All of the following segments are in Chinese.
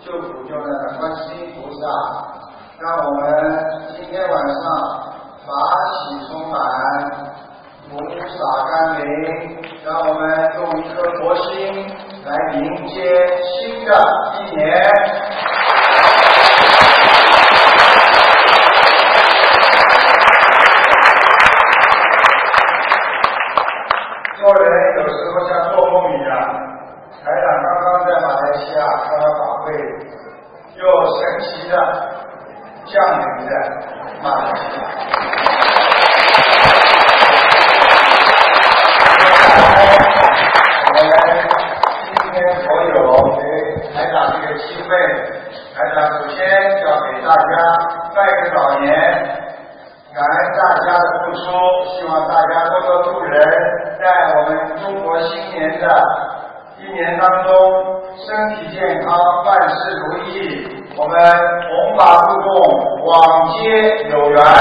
救苦救难的观世音菩萨，让我们今天晚上法喜充满，福洒甘霖，让我们用一颗佛心来迎接新的一年。做人有时候像做梦一样，台长刚刚在马来西亚开完法会，又神奇的降临在马来西亚。我们今天所有给台长这个机会，台长首先要给大家拜个早年，感恩大家的付出，希望大家多多助人，在我们中国新年的一年当中，身体健康，万事如意，我们弘法度众，广结有缘。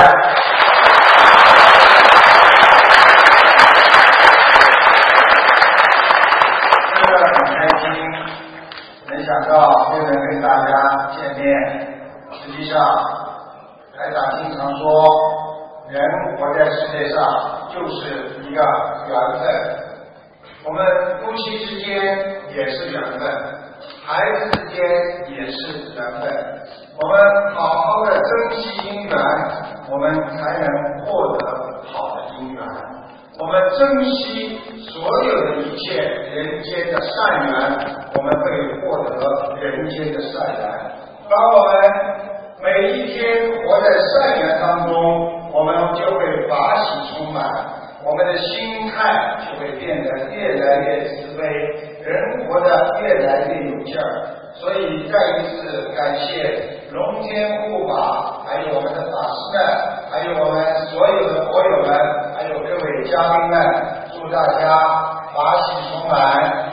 真的很开心，没想到又能跟大家见面。实际上，台长经常说，人活在世界上就是一个缘分。我们夫妻之间也是缘分，孩子之间也是缘分。我们好好的珍惜姻缘，我们才能获得好的姻缘。我们珍惜所有的一切人间的善缘，我们会获得人间的善缘。当我们每一天活在善缘当中，我们就会法喜充满，我们的心态就会变得越来越慈悲，人活得越来越有劲儿。所以再一次感谢龙天护法，还有我们的法师们，还有我们所有的佛友们，还有各位嘉宾们，祝大家法喜充满。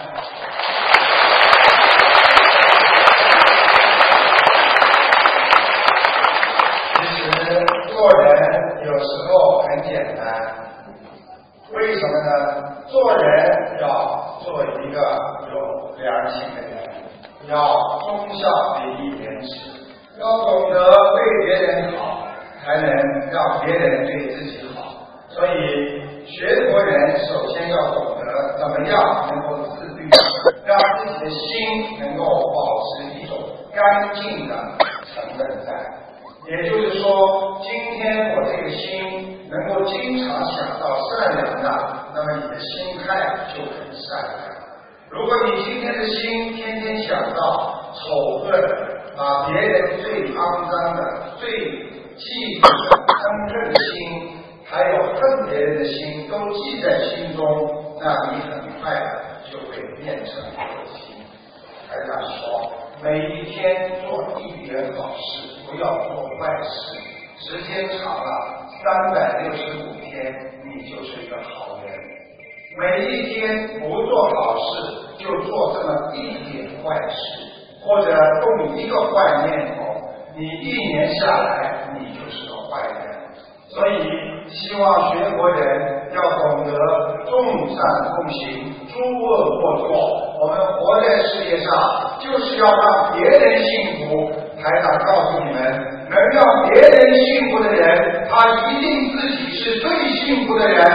做人有时候很简单，为什么呢？做人要做一个有良心的人，要忠孝礼义廉耻，要懂得对别人好，才能让别人对自己好。所以学佛人首先要懂得怎么样能够自律，让自己的心能够保持一种干净的成分在。也就是说，今天我这个心能够经常想到善良的，那么你的心态就很善良。如果你今天的心天天想到丑恶，把别人最肮脏的、最嫉妒的、憎恨的心，还有恨别人的心都记在心中，那你很快就会变成恶心。台长说，每一天做一点好事，不要做坏事，时间长了，365天，你就是一个好人。每一天不做好事，就做这么一点坏事，或者动一个坏念头，你1年下来，你就是个坏人。所以，希望学佛人要懂得众善奉行，诸恶莫作。我们活在世界上，就是要让别人幸福。台长告诉你们，能让别人幸福的人，他一定自己是最幸福的人。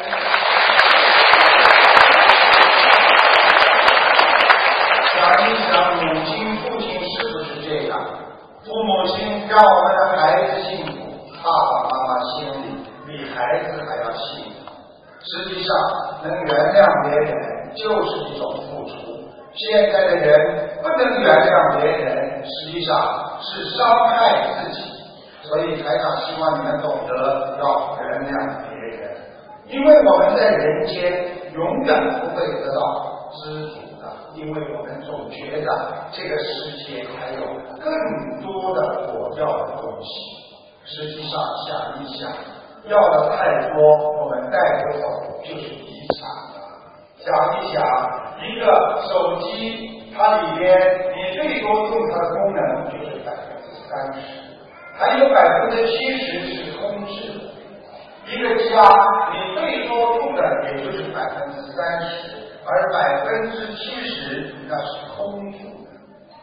想一想，母亲、父亲是不是这样？父母亲让我们的孩子幸福，爸爸妈妈心里比孩子还要幸福。实际上，能原谅别人就是一种付出。现在的人不能原谅别人，实际上是伤害自己。所以台长希望你们懂得要原谅别人，因为我们在人间永远不会得到知足的，因为我们总觉得这个世界还有更多的我要的东西。实际上想一想，要的太多，我们带不走就是遗产了。想一想，一个手机，它里边你最多用它的功能就是30%，还有70%是空置的。一个家，你最多用的也就是30%，而70%那是空住的。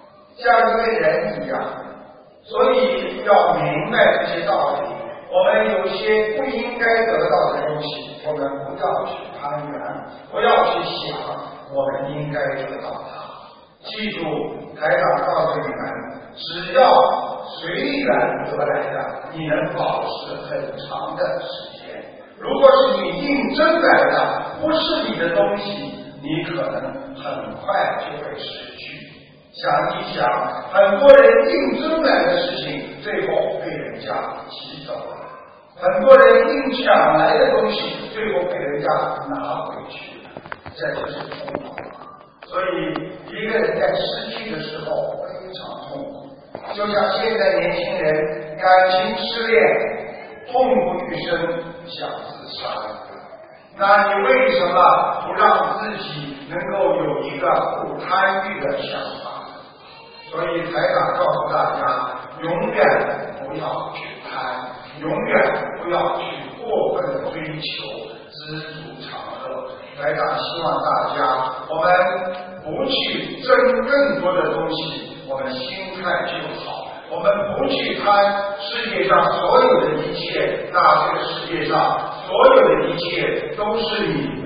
像一个人一样，所以要明白这些道理。我们有些不应该得到的东西，我们不要去攀缘，不要去想我们应该得到它。记住，台长告诉你们，只要随缘得来的，你能保持很长的时间。如果是你应征来的，不是你的东西，你可能很快就会失去。想一想，很多人应征来的事情，最后被人家挤走了；很多人硬抢来的东西，最后被人家拿回去了，这就是痛苦。所以，一个人在失去的时候非常痛苦，就像现在年轻人感情失恋，痛不欲生，想自杀。那你为什么不让自己能够有一个不贪欲的想法？所以台长告诉大家，永远不要去贪，永远不要去过分的追求，知足常乐。台长希望大家，我们不去争更多的东西，我们心态就好。我们不去贪世界上所有的一切，那这个世界上所有的一切都是你的。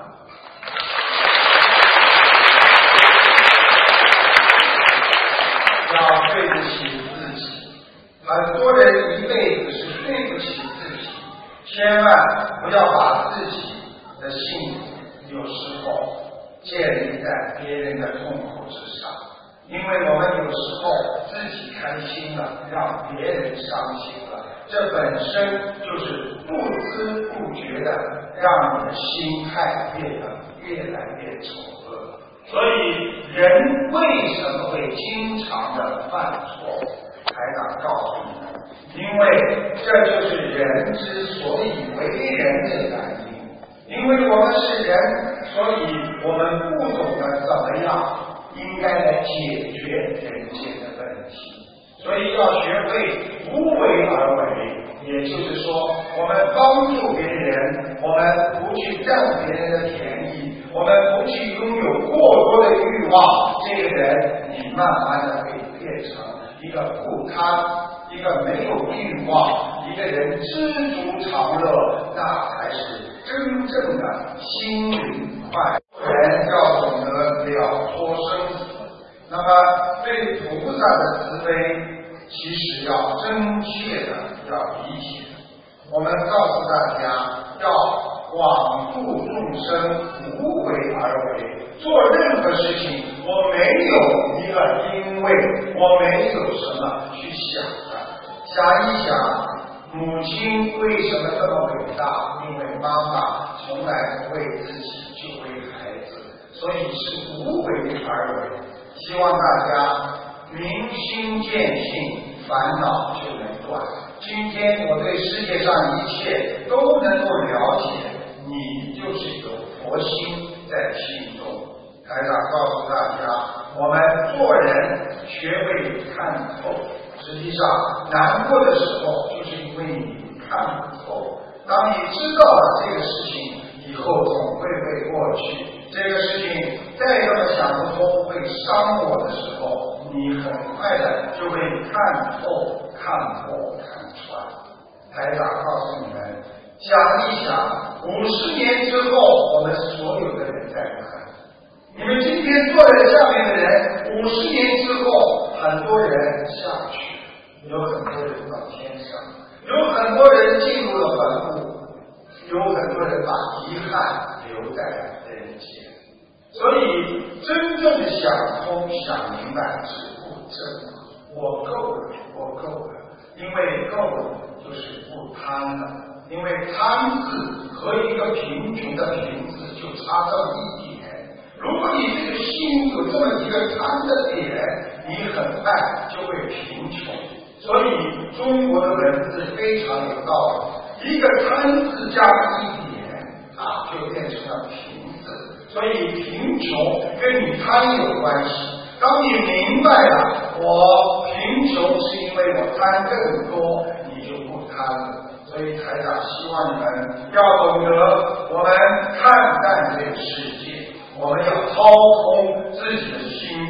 要对不起自己，很多人一辈子是对不起自己，千万不要把自己的幸福有时候建立在别人的痛苦之上，因为我们有时候自己开心了，让别人伤心了，这本身就是不知不觉的让你的心态变得越来越丑恶。所以人为什么会经常的犯错？台长告诉你们，因为这就是人之所以为人的原因。因为我们是人，所以我们不懂得怎么样应该来解决人间的问题，所以要学会无为而为。也就是说，我们帮助别人，我们不去占别人的便宜，我们不去拥有过多的欲望，这个人你慢慢的会变成一个不贪，一个没有欲望，一个人知足常乐，那才是真正的心灵快乐。人要懂得了脱生死，那么对菩萨的慈悲其实要真切的要理解。我们告诉大家，要广度众生，无为而为。做任何事情，我没有一个因为，我没有什么去想的。想一想，母亲为什么这么伟大？因为妈妈从来不为自己，就为孩子，所以是无为而为。希望大家明心见性，烦恼就能断。今天我对世界上一切都能够了解，你就是有佛心在心中。台长告诉大家，我们做人学会看透，实际上难过的时候就是因为你看不透。当你知道了这个事情以后，总会过去。这个事情再这么想不通，会伤我的时候，你很快的就会看透、看破、看穿。台长告诉你们，想一想，50年之后，我们所有的人在哪？你们今天坐在下面的人，50年之后，很多人下去，有很多人到天上，有很多人进入了坟墓，有很多人把遗憾留在人间。所以真正的想通想明白是不争，我够了，我够了，因为够了就是不贪了。因为贪字和一个贫穷的贫字就差这么一点，如果你这个心有这么一个贪的点，你很快就会贫穷。所以中国的文字非常有道理，一个贪字加一点就变成了贫字。所以贫穷跟你贪有关系。当你明白了我贫穷是因为我贪更多，你就不贪了。所以台长希望你们要懂得，我们看淡这个世界，我们要掏空自己的心，我们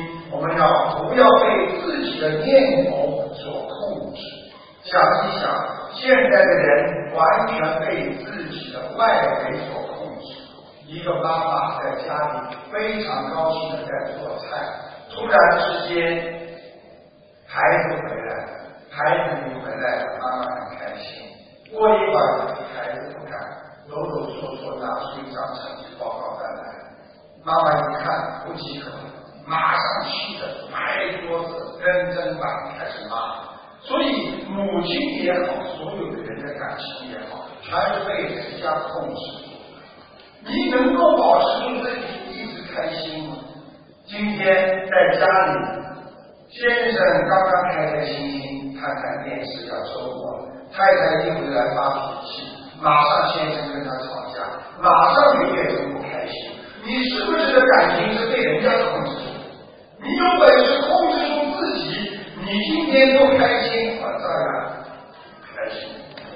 们不要被自己的念头所控制。想一想，现在的人完全被自己的外围所控制。一个妈妈在家里非常高兴的在做菜，突然之间孩子回来了，孩子一回来了，妈妈很开心。过一会儿，孩子不敢，抖抖嗦嗦拿出一张成绩报告单来，妈妈一看不及格，马上气得拍桌子，跟砧板开始骂。所以母亲也好，所有的人的感情也好，全是被人家控制住。你能够保持住自己一直开心吗？今天在家里，先生刚刚开开心心看看电视要周末了，太太一回来发脾气，马上先生跟他吵架，马上就变成不开心。你是不是的感情是被人家控制住？你有本事控制住自己，你今天不开心，我照样开心。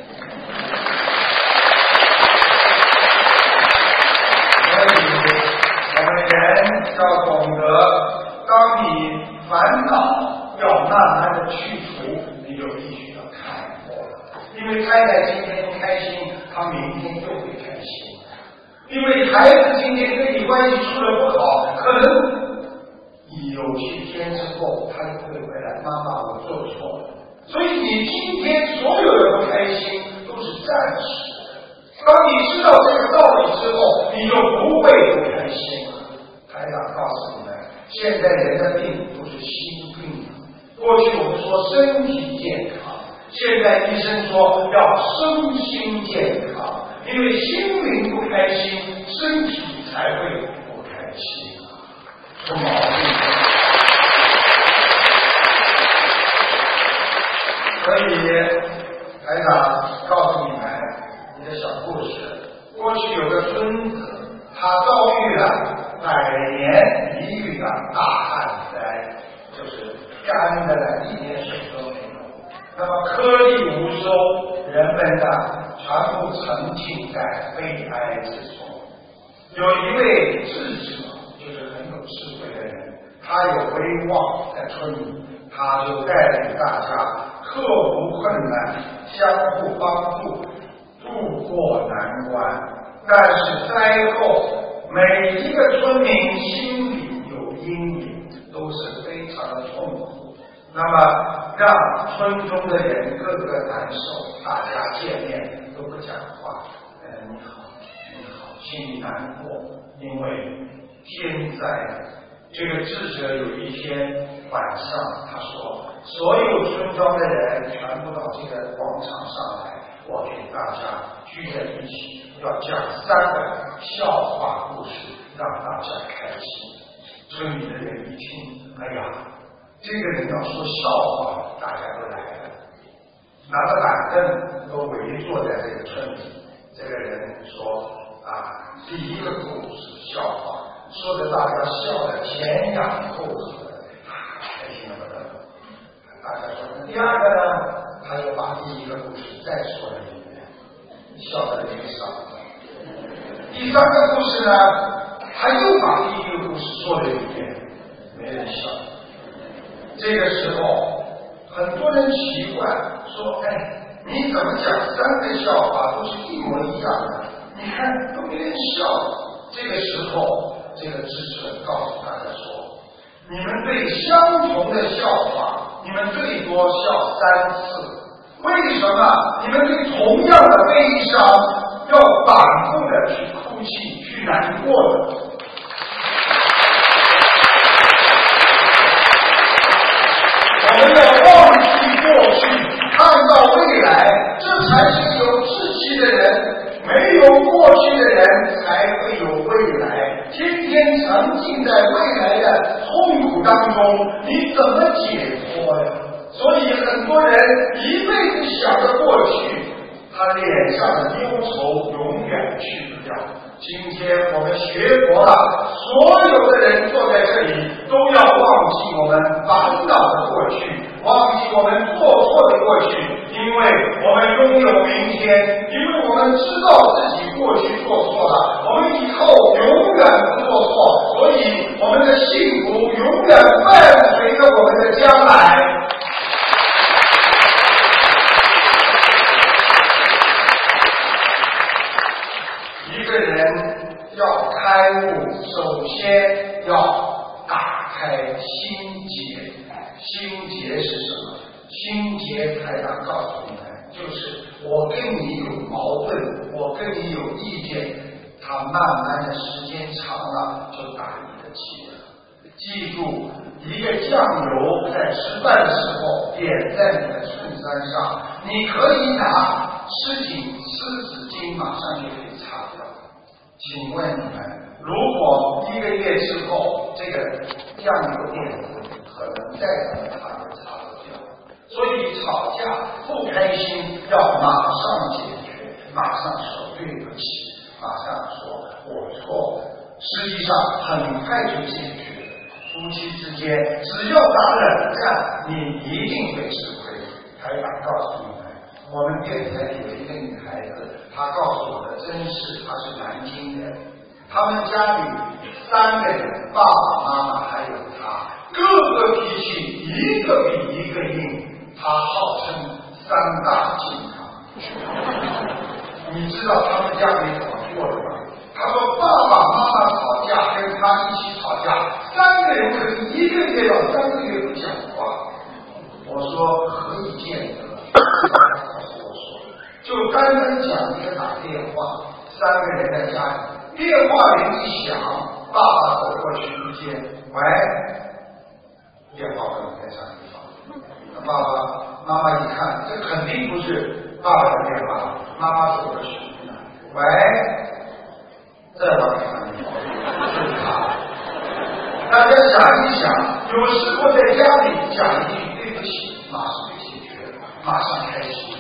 所以我们人要懂得，当你烦恼要慢慢的去除，你就必须要开阔了。因为太太今天不开心，她明天就会开心。因为孩子今天跟你关系处得不好，可能你有几天之后，他就会回来，妈妈我做错了。所以你今天所有的不开心都是暂时的。当你知道这个道理之后，你就不会不开心了。台长告诉你们，现在人的病都是心病。过去我们说身体健康，现在医生说要身心健康，因为心灵不开心，身体才会不开心，出毛病。所以台长告诉你们一个小故事。过去有个孙子，他遭遇了100年一遇的大旱灾，就是干的了，一点水都没有。那么颗粒无收，人们呢全部沉浸在悲哀之中。有一位智者，就是很有智慧的人，他有威望在村里，他就带领大家克服困难，相互帮助，渡过难关。但是灾后，每一个村民心里有阴影，都是非常的痛苦。那么让村中的人个个难受，大家见面都不讲话。你好，你好，心里难过，因为天灾。这个智者有一天晚上，他说，所有村庄的人全部到这个广场上来，我给大家聚在一起，要讲3个笑话故事，让大家开心。村里的人一听，哎呀，这个人要说笑话，大家都来了，拿着板凳都围坐在这个村里。这个人说第一个故事笑话，说的大家笑得前仰后合，开心的不得了。大家说第二个呢，他又把第一个故事再说了一遍，笑得脸少了。第3个故事呢，他又把第一个故事说了一遍，没人笑。这个时候，很多人奇怪说：“你怎么讲3个笑话都是一模一样的？你看都没人笑。”这个时候，这个智者告诉大家说：“你们对相同的笑话，你们最多笑3次。为什么你们对同样的悲伤要反复的去哭泣、去难过呢？”我们要忘记过去，看到未来，这才是有志气的人。没有过去的人才会有未来，天天沉浸在未来的痛苦当中，你怎么解脱呀？所以很多人一辈子想着过去，他脸上的忧愁永远去不掉。今天我们学佛了，所有的人坐在这里都要忘记我们烦恼的过去，忘记我们做错的过去，因为我们拥有明天，因为我们知道自己过去做错了，我们以后永远不做错，所以我们的幸福永远伴要开悟，首先要打开心结。心结是什么？心结台长告诉你们，就是我跟你有矛盾，我跟你有意见，他慢慢的时间长了就打你的结了。记住，一个酱油在吃饭的时候点在你的衬衫上，你可以拿湿纸巾马上就可以擦掉。请问你们，如果1个月之后这个酱油点子可能再怎么擦都擦不掉。所以吵架不开心要马上解决，马上说对不起，马上说我错了，实际上很快就解决了。夫妻之间只要打冷战，你一定会吃亏。台长告诉你们，我们电台里有一个女孩子，她告诉我的真事，她是南京人，他们家里3个人，爸爸妈妈还有她，各个脾气一个比一个硬，她号称3大金刚。你知道他们家里怎么过的吗？他说爸爸妈妈吵架，跟他一起吵架，3个人可以1个月到3个月不讲话。我说何以见得？他告诉我说，就单单讲一个打电话，3个人在家里，电话铃一响，爸爸走过去一接，喂，电话不能在家里放。爸爸妈妈一看，这肯定不是爸爸的电话，妈妈走过去，喂，这把电话是他。大家想一想，有时候在家里讲一句对不起，马上就解决了，马上开心。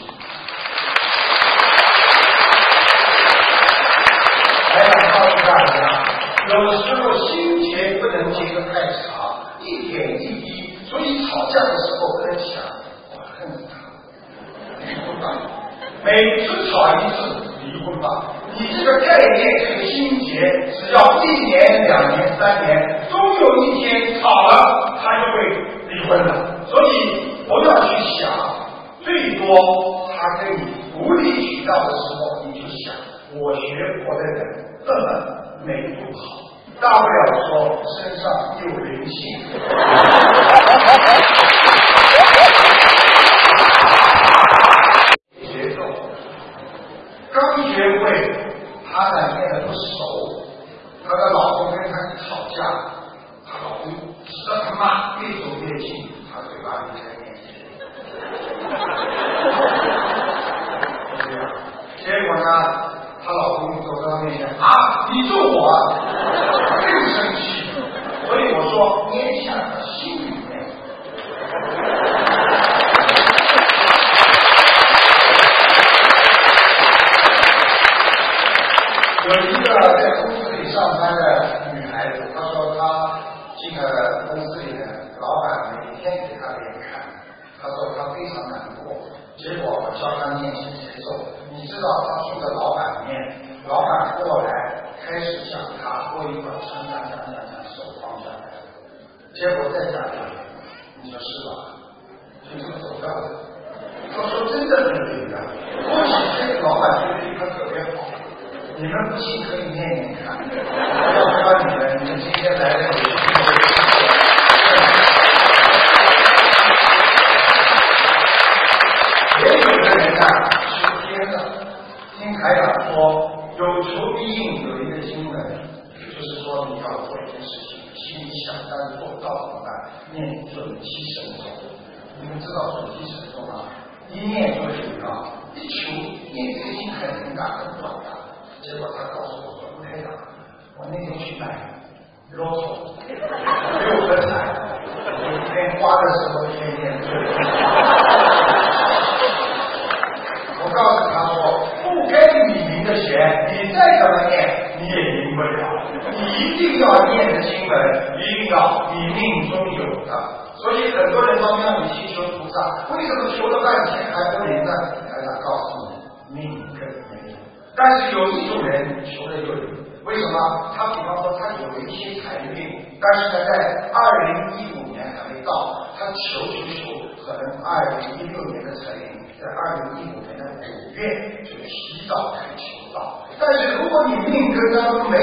还想告诉大家，有时候心结不能结得太长，一点一滴，所以吵架的时候不能想我恨他，离婚吧，每次吵一次离婚吧。你这个概念，这个心结，只要1年、2年、3年，终有一天吵了，他就会离婚了。所以不要去想，最多他跟你无理取闹的时候，你就想，我学佛的人根本没不好，大不了说身上有灵性。节奏刚学会，她呢变得不熟，她的老公跟她吵架，她老公指着她骂，越走越近，她嘴巴离开面前。结果呢，她老公走到面前啊，你揍我啊，更生气。所以我说，咽下她心里面。有一个在公司里上班的女孩子，她说她进了公司里的老板每天给她脸看，她说她非常难过。结果我教她念心节奏，你知道她送的老板面，老板过来开始讲她，过一会儿讲，手放下来，结果再讲，你说是吧？就这么走掉了。她说真的很灵啊，恭喜这个老板对她特别好。你们不信可以念念看，要不然你们今天来的也有的人呢是天的，听台长说有求必应，有一个经文，就是说你要做一件事情，心里想但做不到怎么办？念准提神咒。你们知道准提神咒吗？一念就灵了，一求念这个经很灵感很短的。结果他告诉我说：“台长，我那天去买loto 6合彩，每天花的时候天天对。”我告诉他说：“不该你赢的钱，你再怎么念，你也赢不了。你一定要念的经文，一定要你命中有的。所以很多人到庙里去求菩萨，为什么求了半天还不灵呢？台长告诉你，命根没有。但是有一种人求了有灵，为什么？他比方说他有一些财运，但是呢，在2015年还没到，他求，可能2016年的财运，在2015年的5月就提早可以求到。但是如果你命根当中没有的，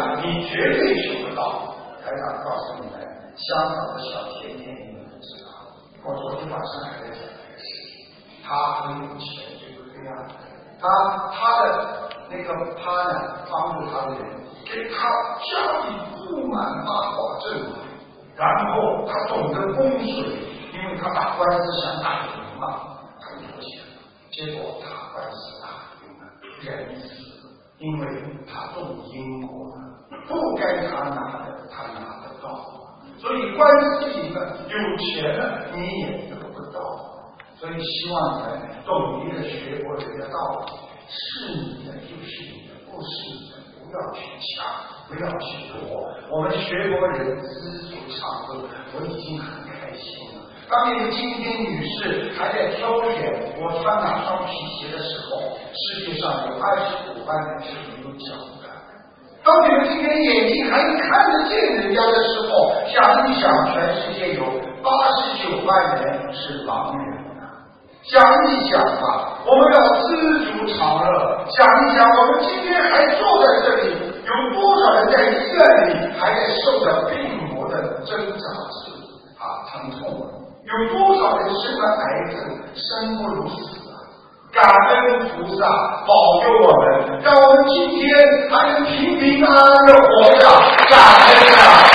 你绝对求不到。台长告诉你们，香港的小甜甜你们不知道，我昨天晚上还在讲这个事情。他很有钱，对不对呀？他的那个他呢，帮助他的人，给他家里布满八宝阵，然后他懂得风水，因为他打官司想打赢嘛，很有钱。结果打官司打赢了，人死了，因为他动因果了，不该他拿的他拿得到，所以官司赢了，有钱了你也得不到。所以希望你们懂一个学佛人的道理，是你的就是你的，不是你的不要去抢，不要去夺。我们学佛人知足常乐，我已经很开心了。当你们今天女士还在挑选我穿哪双皮鞋的时候，世界上有25万人是没有脚的。当你们今天眼睛还看得见人家的时候，想一想，全世界有89万人是盲人。想一想吧，我们要知足常乐。想一想，我们今天还坐在这里，有多少人在医院里还在受着病魔的挣扎疼痛？有多少人生了癌症，生不如死啊？感恩菩萨保佑我们，让我们今天还能平平安安的活着，感恩啊！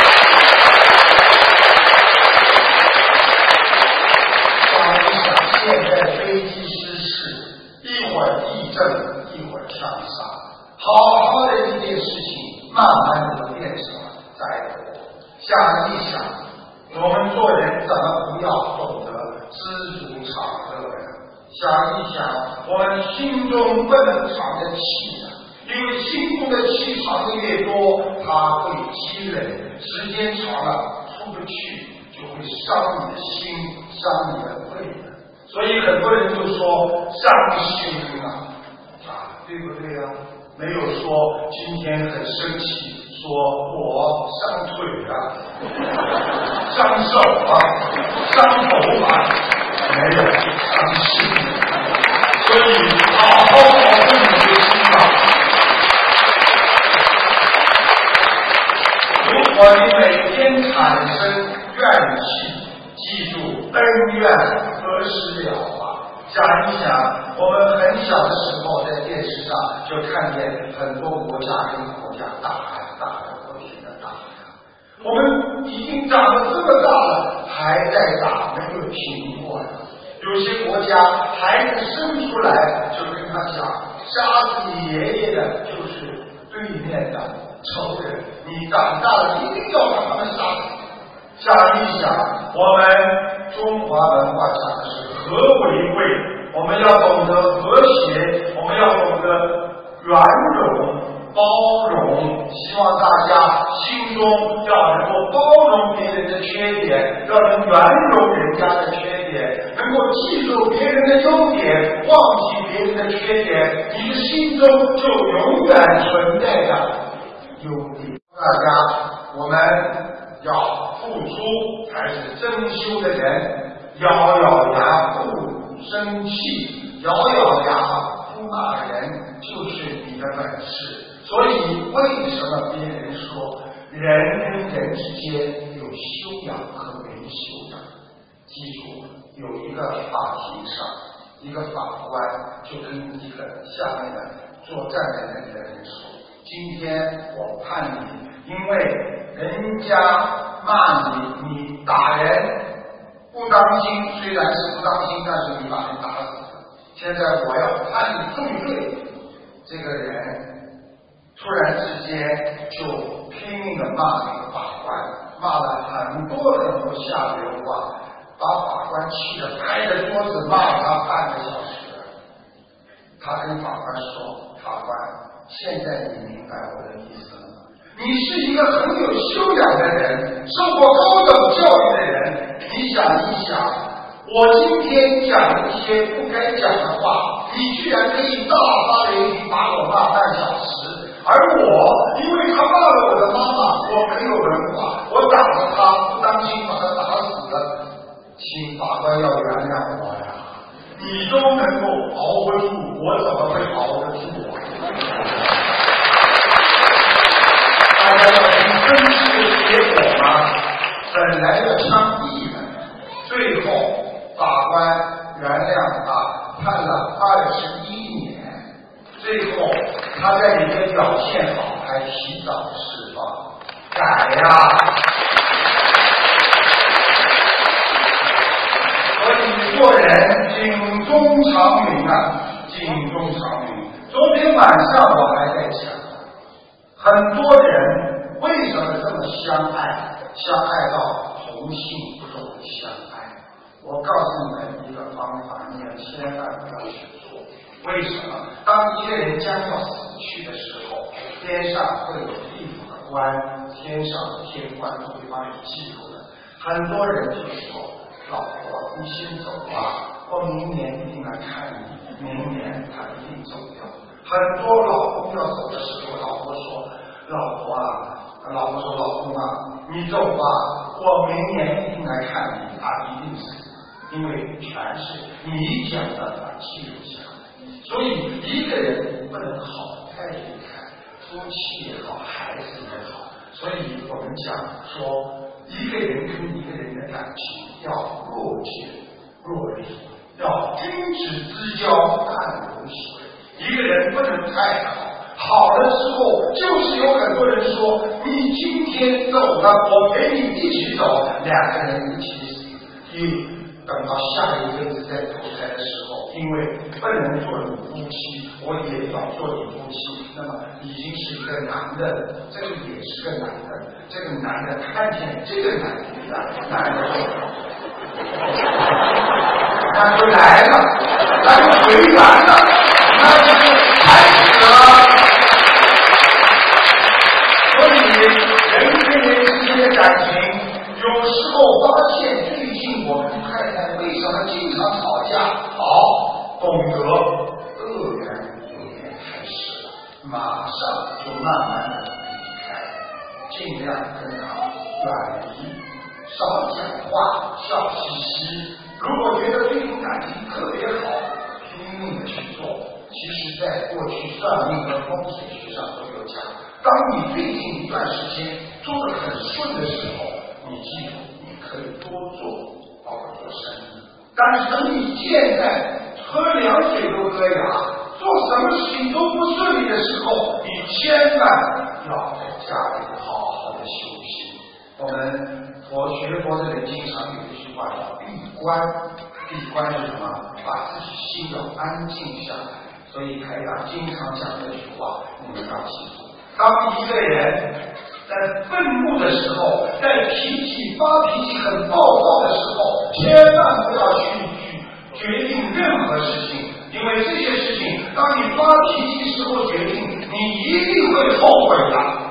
现在飞机失事，一会儿地震，一会儿枪杀，好好的一件事情，慢慢的就变成了灾祸。想一想，我们做人怎么不要懂得知足常乐呀？想一想，我们心中不能藏着气呀，因为心中的气藏的越多，它会积累，时间长了出不去，就会伤你的心，伤你的肺。所以很多人就说伤心对不对呀？没有说今天很生气，说我伤腿了，伤手了，伤头发，没有伤心。所以好好保护你的心吧。如果你每天产生怨气，记住恩怨何时了啊？想一想，我们很小的时候在电视上就看见很多国家跟国家打呀，不停的打呀。我们已经长得这么大了，还在打，没有停过呀。有些国家孩子生出来就跟他讲，杀死你爷爷的就是对面的仇人，你长大了一定要把他们杀死。想一想，我们中华文化讲的是和为贵，我们要懂得和谐，我们要懂得圆融包容，希望大家心中要能够包容别人的缺点，要能圆融人家的缺点，能够记住别人的优点，忘记别人的缺点，你的心中就永远存在着优点。大家，我们要付出才是真修的人，咬咬牙不生气，咬咬牙不骂人，就是你的本事。所以为什么别人说人跟人之间有修养和没修养？记住，有一个法庭上，一个法官就跟一个下面的坐站在那里的人说，今天我判你，因为人家骂你，你打人不当心，虽然是不当心，但是你把人打死了。现在我要判你重罪。这个人突然之间就拼命的骂那个法官，骂了很多很多下流话，把法官气得拍着桌子骂他半个小时。他跟法官说，法官，现在你明白我的意思了吗？你是一个很有修养的人，受过高等教育的人，你想一想，我今天讲一些不该讲的话，你居然可以大发雷霆把我骂半小时，而我因为他骂了我的妈妈，我没有文化，我打了他，不当心把他打死了，请法官要原谅我呀！你都能够熬不住，我怎么会熬得住啊？ 大家要去分析结果吗？本来要枪毙的，最后法官原谅他，判了21年。最后他在里面表现好，还提早释放，改呀！所以做人警钟长鸣啊，警钟长鸣。昨天晚上我还在讲，很多人为什么这么相爱，相爱到同性不懂得相爱？我告诉你们一个方法，你们千万不要去做。为什么？当一个人将要死去的时候，天上会有地府的官，天上的天官都会帮你记录的。很多人就说：“老婆，你先走吧，我明年一定来看你。”明年他一定走掉。很多老公要走的时候，老婆说：“老婆啊，老婆说老公啊，你走吧，我明年一定来看你。”他一定死，因为全是你讲的他记录下来。所以一个人不能好太离开，夫妻也好，孩子也好。所以我们讲说，一个人跟一个人的感情要若即若离，要君子之交淡如水。一个人不能太好，好了之后，就是有很多人说，你今天走了，我陪你一起走，两个人一起死。等到下一辈子再投胎的时候，因为不能做你夫妻，我也要做你夫妻，那么已经是一个男的，这个也是个男的，这个男的看见这个男的那就来了，那就回来了，那就是开始了。所以人跟人之间的感情，有时候发现最近我们太太为什么经常吵架？好，懂得恶缘有点开始了，马上就慢慢的离开，尽量跟他远离，少讲话，笑嘻嘻。如果觉得对方感情特别好，拼命的去做。其实在过去算命和风水学上都有讲，当你最近一段时间做得很顺的时候，你记住，你可以多做，包括做生意。但是等你现在喝凉水都割牙，做什么事情都不顺利的时候，你千万要在家里好好的修行。我们学佛的人经常有一句话叫闭关，闭关是什么？把自己心要安静下来。所以台长经常讲这句话，你们要记住。当一个人在愤怒的时候，在发脾气很暴躁的时候，千万不要去决定任何事情，因为这些事情，当你发脾气时候决定，你一定会后悔的。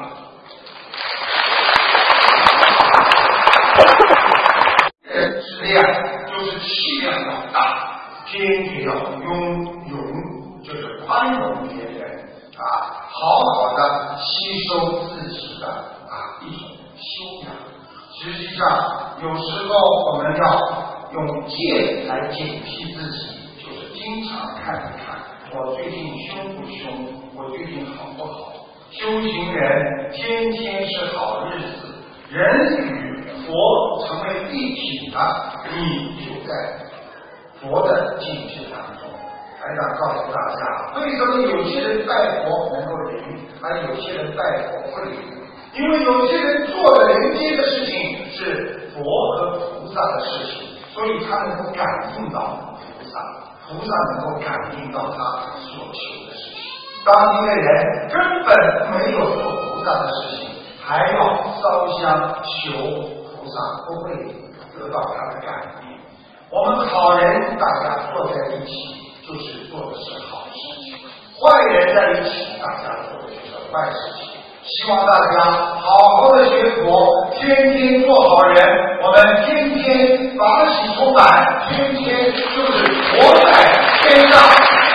质量就是气量要大，坚决要勇，就是宽容别人啊，好好的吸收自己的一种修养。实际上，有时候我们要用戒来警惕自己，就是经常看一看我最近凶不凶，我最近好不好。修行人天天是好日子，人与佛成为一体的，你就在佛的境界当中。台长告诉大家，为什么有些人拜佛能够灵，而有些人拜佛不灵？因为有些人做的人间的事情是佛和菩萨的事情，所以他能够感应到菩萨，菩萨能够感应到他所求的事情。当一个人根本没有做菩萨的事情，还要烧香求菩萨，不会得到他的感应。我们好人大家坐在一起，就是做的是好事情；坏人在一起，大家做的就是坏事情。希望大家好好的学佛，天天做好人，我们天天法喜充满，天天就是活在天上。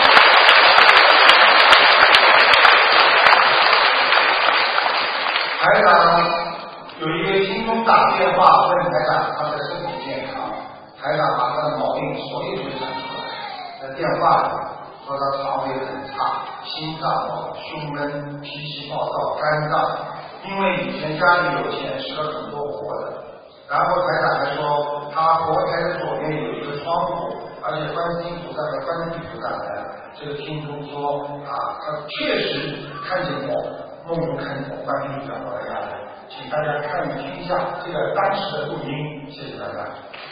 台长有一位听众打电话问台长他的身体健康，台长把他的毛病所有都讲出来，在电话里说他肠胃很差，心脏不好，胸闷，脾气暴躁，肝脏因为以前家里有钱，吃了很多活的。然后台长还说，他佛台的左边有一个窗户，而且观世音菩萨和观世音菩萨的这个听众说啊，他确实看见过，梦中看见过观世音菩萨到他家来，请大家看听一下这个当时的录音，谢谢大家。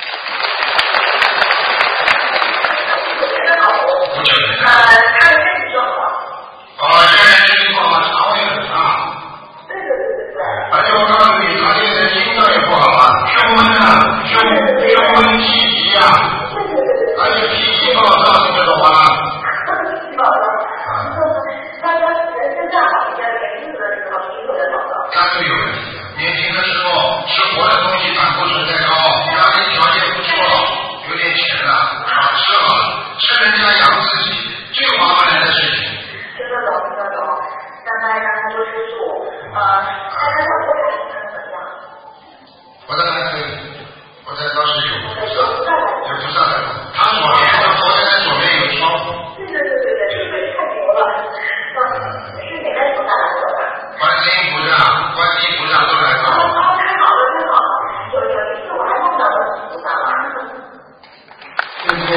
他的身体状况。 现在身体状况肠胃很差。 对。 而且我告诉你，他现在心脏也不好啊，胸闷啊，胸闷气急啊。对。而且脾气暴躁，你知道吗？ 脾气暴躁。他身上好一点，年轻的时候脾气特别暴躁。 那就有问题。年轻的时候吃活的东西，胆固醇太高，家里条件不错，有点钱了，吃好了，吃人家养自己，最麻烦的事情。 听得懂。让他多吃素，看他小佛台看怎么样？ 佛台还可以，佛台倒是有菩萨，有菩萨的。他左边，佛台的左边有窗户。 对，太牛了。是哪个菩萨来做的？ 观世音菩萨都来过。 太好了。有一次我还梦到了菩萨了。 对不对？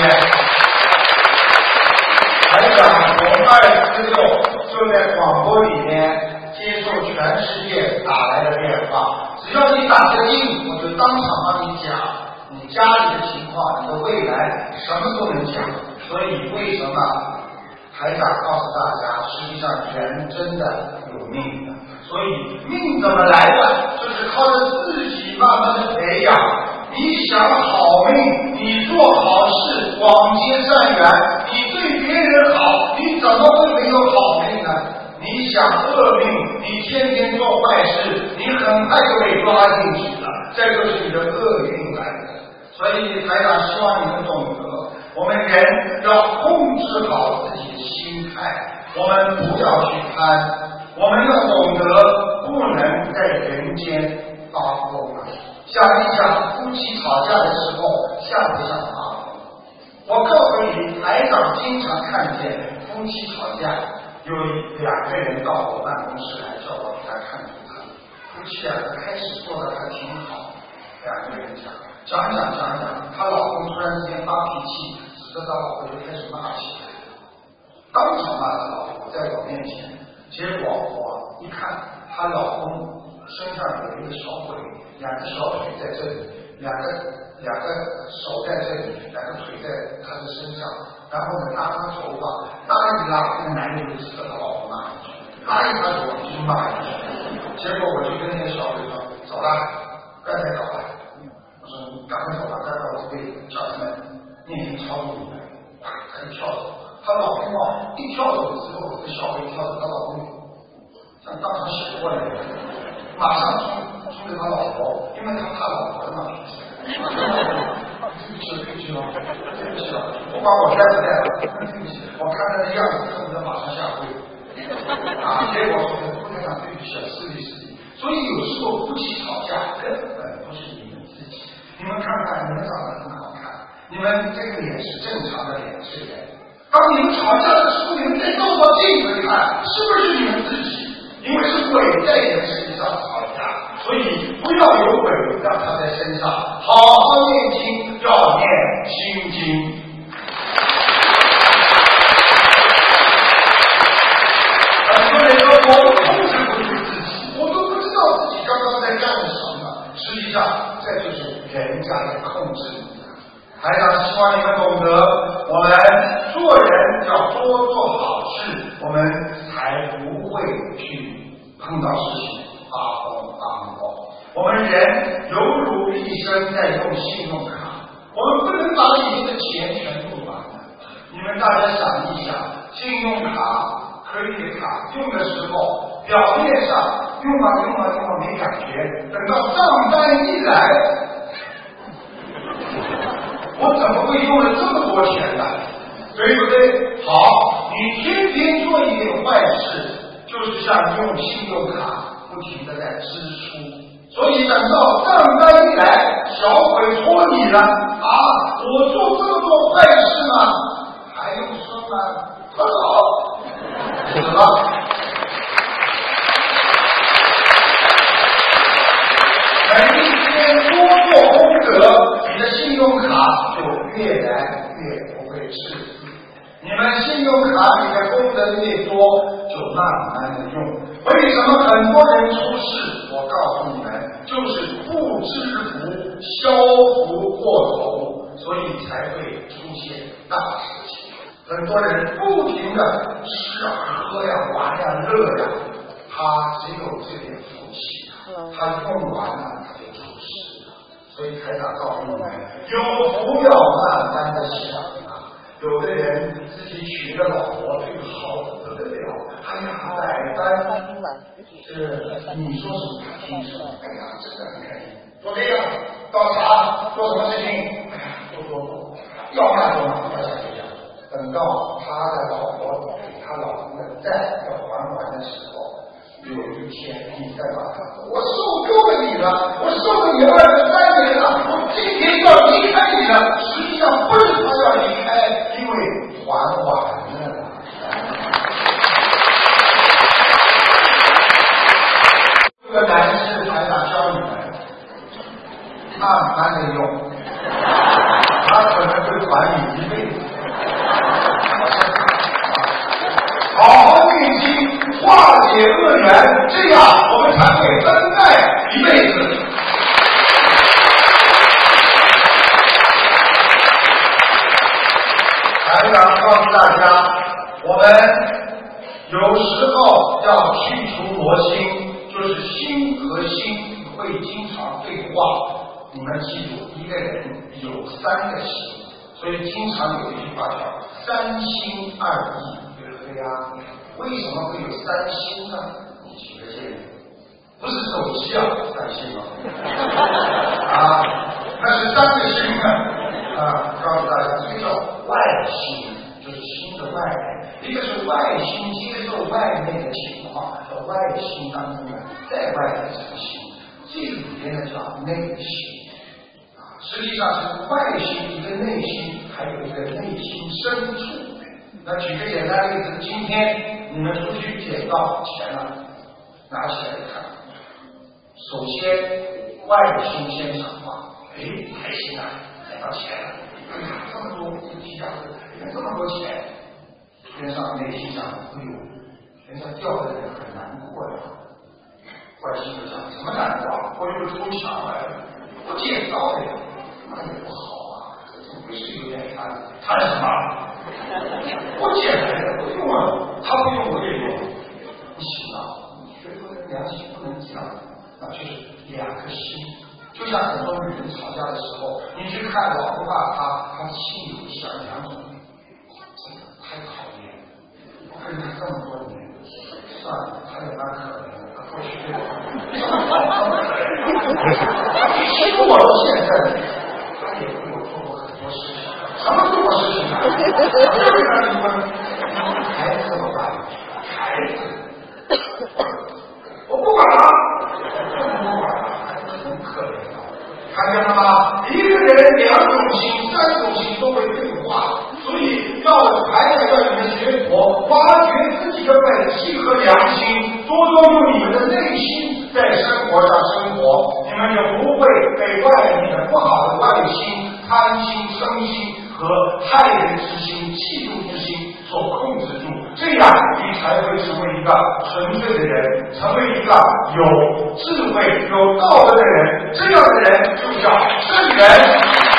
台长从246就在广播里面接受全世界打来的电话，只要你打个进，我就当场帮你讲你家里的情况，你的未来什么都能讲。所以为什么台长告诉大家，实际上人真的有命的，所以命怎么来的，就是靠着自己慢慢的培养。你想好命，你做好事，广结善缘，你对别人好，你怎么会没有好命呢？你想恶命，你天天做坏事，你很快就被抓进去了，这就是你的厄运来的。所以台长希望你们懂得，我们人要控制好自己的心态，我们不要去贪，我们要懂得不能在人间发疯。想一想，夫妻吵架的时候像不像发疯？我告诉你，台长经常看见夫妻吵架，有2个人到我办公室来叫我给他看图腾。夫妻开始做的还挺好，2个人讲，她老公突然之间发脾气，指着她老婆就开始骂起来，当场骂她老婆在我面前。结果我一看，她老公身上有一个小鬼，2个小腿在这里，两个手在这里，2个腿在他的身上，然后呢拉他头发，拉一拉，那个男人就指着他老婆骂一句，拉一拉就往去骂一句。结果我就跟那个小鬼说，走了，不要再搞了。我说你赶快走吧，待会我会叫他们念经超度你们。他就跳走，他老公一跳走之后，这小鬼跳走，他老公像当场醒过来了，马上冲着他老婆，因为他怕老婆的嘛。对不起了，不管我带不带了，对不起，我看他的样子，恨不得马上下跪。结果说不能让对不起，是的。所以有时候夫妻吵架根本不是你们自己。你们看看，你们长得很好看，你们这个脸是正常的脸，是人。当你们吵架的时候，你们再照照镜子看，是不是你们自己？因为是鬼在你们身上吵架，所以不要有鬼让他在身上，好好念经，要念心经。很多人说我控制不住自己，我都不知道自己刚刚在干什么，实际上这就是人家在控制你。台长希望你们懂得，我们做人要多做好事，我们才不会去碰到事情发疯发疯。我们人犹如一生在用信用卡，我们不能把里面的钱全用完了。你们大家想一想，信用卡、credit卡用的时候，表面上用吧没感觉，等到账单一来，我怎么会用了这么多钱呢？对不对？好，你天天做一点坏事，就是像用信用卡不停的在支出，所以等到账单一来，小鬼戳你了我做这么多坏事吗？还用说吗？快走，死了。 每一天多做功德，你的信用卡就越来越不会赤字。你们信用卡里的功德越多，就慢慢的用。为什么很多人出事？我告诉你们，就是不知福，消福过头，所以才会出现大事情。很多人不停的吃啊、喝呀、玩呀、乐呀，他只有这点福气，他用完了他就出事了。所以台长告诉你们，有福要慢慢的享啊。有的人自己娶个老婆，这个好的不得了，哎呀，百般你说什么他听什么，哎呀，真的很开心。做这个倒茶，做什么事情，哎呀，做，要干多嘛，要想就想。等到他的老婆给他老公的债要还完的时候，有一天你再把他，我受够了你了，我受了你23年了，我今天要离开你了。实际上不是他要离开，因为还完了。这个男士台长教你们，慢慢的用，他可能会还你一辈子。好好运心，化解恶缘，这样我们才会恩爱一辈子。台长告诉大家，我们有时候要去除魔心，就是心和心会经常对话。你们记住，一个人有3个心，所以经常有一句话叫3心2意。对呀，为什么会有3心呢？你举个例子，不是手机啊，3心吗？那是3个心告诉大家，一个叫外心，就是心的外面；一个是外心，接受外面的情况，和外心当中呢，在外的这个心，这个里面呢叫内心。实际上是外心一个内心，还有一个内心深处。那举个简单的例子，今天你们出去捡到钱了，拿起来看，首先外心先讲话，开心啊，捡到钱了，哎呀，这么多皮夹子，这么多钱，边上内心讲，人家掉的人很难过呀。外心就讲，什么难过啊？我又不是偷抢来的，我捡到的呀，那也不好啊，总归是有点贪什么？我捡来的，我用啊，他不用我也用，不行啊！你学佛的良心不能这样，那就是2个心。就像很多女人吵架的时候，你去看老公他心里会想2种，这个太讨厌了，我跟他这么多年，算了，他也蛮可怜的，他过去对我这么好，这么可怜，你欺负我到现在，他也为我做过很多事情。什么做事情啊？就是让你们孩子怎么办？孩子，我不管了，不管了，孩子很可怜的。看见了吗？一个人2种心、3种心都会对话，所以要还得让你们学佛，挖掘自己的本性和良心，多多用你们的内心在生活上生活，你们就不会被外面的不好的外心、贪心、嗔心和害人之心、嫉妒之心所控制住，这样你才会成为一个纯粹的人，成为一个有智慧、有道德的人。这样的人就叫圣人。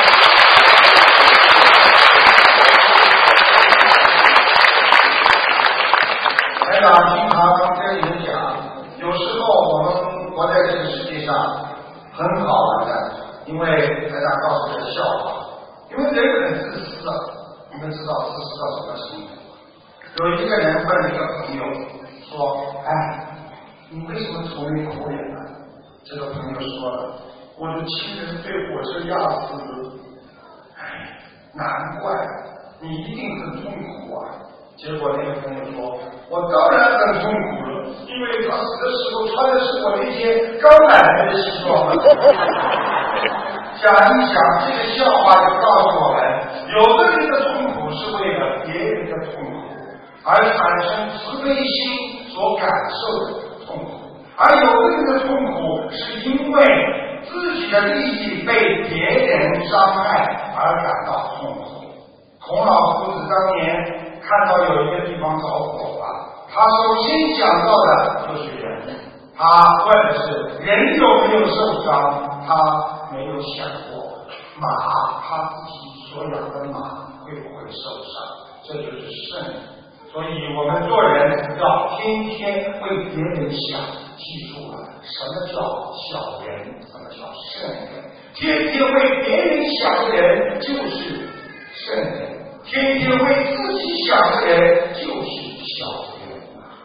台长经常跟你们讲，有时候我们活在这个世界上很好玩的，因为台长告诉我的笑话。因为人很自私啊，你们知道自私到什么程度？有一个人问了一个朋友说：“你为什么愁眉苦脸呢？”这个朋友说了：“我的亲人被火车压死了。”难怪你一定很痛苦啊。结果那个朋友说：“我当然很痛苦了，因为他死的时候穿的是我那件刚买来的西装。”想一想，这个笑话就告诉我们，有的人的痛苦是为了别人的痛苦而产生慈悲心所感受的痛苦，而有的人的痛苦是因为自己的利益被别人伤害而感到痛苦。孔老夫子当年看到有一个地方着火了，他首先想到的就是人，他问的是人有没有受伤，他没有想过马，他自己所养的马会不会受伤，这就是圣人。所以我们做人要天天为别人想，记住了什么叫小人，什么叫圣人。天天为别人想的人就是圣人，天天为自己想的人就是小人。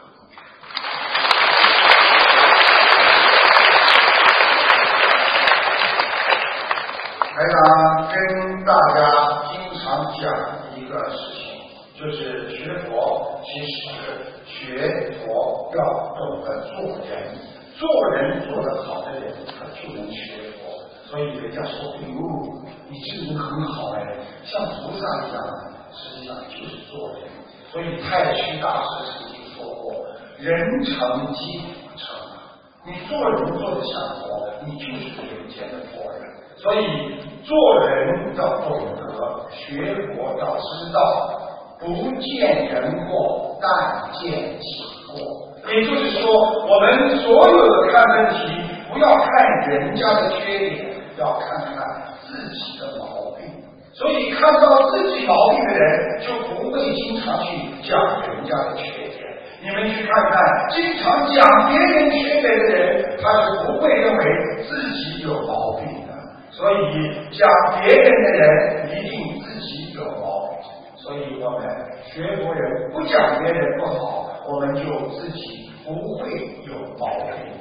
台长跟大家经常讲一个事情，就是学佛，其实学佛要懂得做人，做人做得好的人，他就能学佛。所以人家说，哎呦，你这个人很好哎，像菩萨一样，实际上就是做人。所以太虚大师曾经说过，人成即佛成，你做人做得像佛，你就是人间的佛人。所以做人要懂得，学佛要知道，不见人过，但见己过。也就是说，我们所有的看问题，不要看人家的缺点，要看看自己的毛病。所以看到自己毛病的人，就不会经常去讲人家的缺点。你们去看看，经常讲别人缺点的人，他是不会认为自己有毛病的。所以讲别人的人一定自己有毛病，所以我们学佛人不讲别人不好，我们就自己不会有毛病。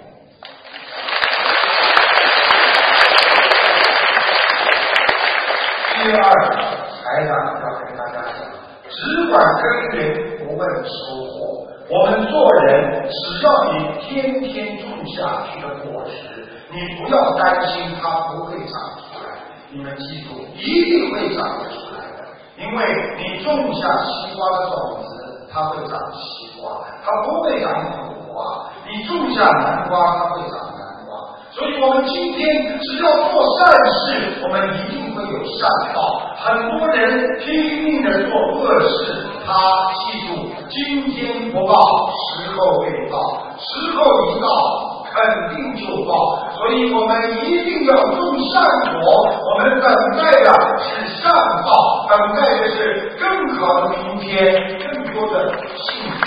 第二，台长要跟大家讲，只管耕耘不问收获。我们做人，只要你天天种下去的果实，你不要担心它不会长出来，你们记住，一定会长得出来的。因为你种下西瓜的种子，它会长西瓜，它不会长苦瓜；你种下南瓜，它会长南瓜。所以我们今天只要做善事，我们一定会有善报。很多人拼命的做恶事，他记住，今天不报，时候未到，时候一到，肯定就报。所以我们一定要种善果，我们等待的是善报，等待的是更好的明天，更多的幸福。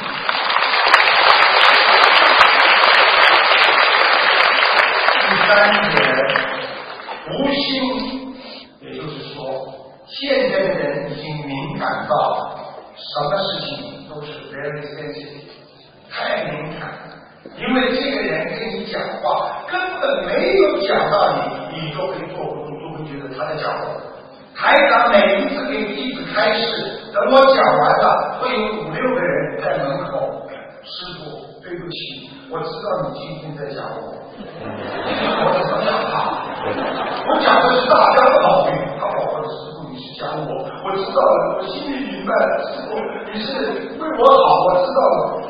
第三点，无心，也就是说，现在的人已经敏感到什么事情都是 very sensitive， 太敏感了。因为这个人跟你讲话根本没有讲到你，你都会坐不住，都会觉得他在讲我。台长每一次给弟子开示，等我讲完了，会有5、6个人在门口，师父，对不起，我知道你今天在讲我，我怎么讲他？我讲的是大家的毛病。他说我的师父，你是讲我，我知道了，我心里明白了，师父，你是为我好，我知道了。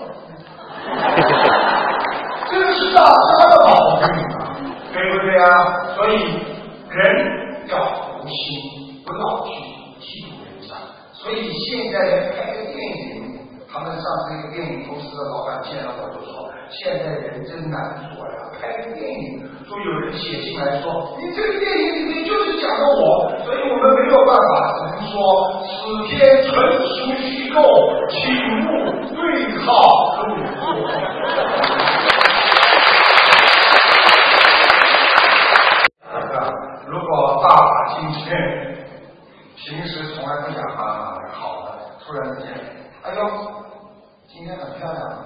这个是大家的毛病啊，对不对啊？所以人要无心，不要去嫉妒人家。所以现在拍个电影，他们上次一个电影公司的老板见了我就说，现在人真难做呀，拍个电影，说有人写信来说，你这个电影里面就是讲的我，所以我们没有办法，只能说此片纯属虚构，请勿对号入座。如果大法金圈平时从来不讲啊好的，突然之间，哎呦，今天很漂亮啊，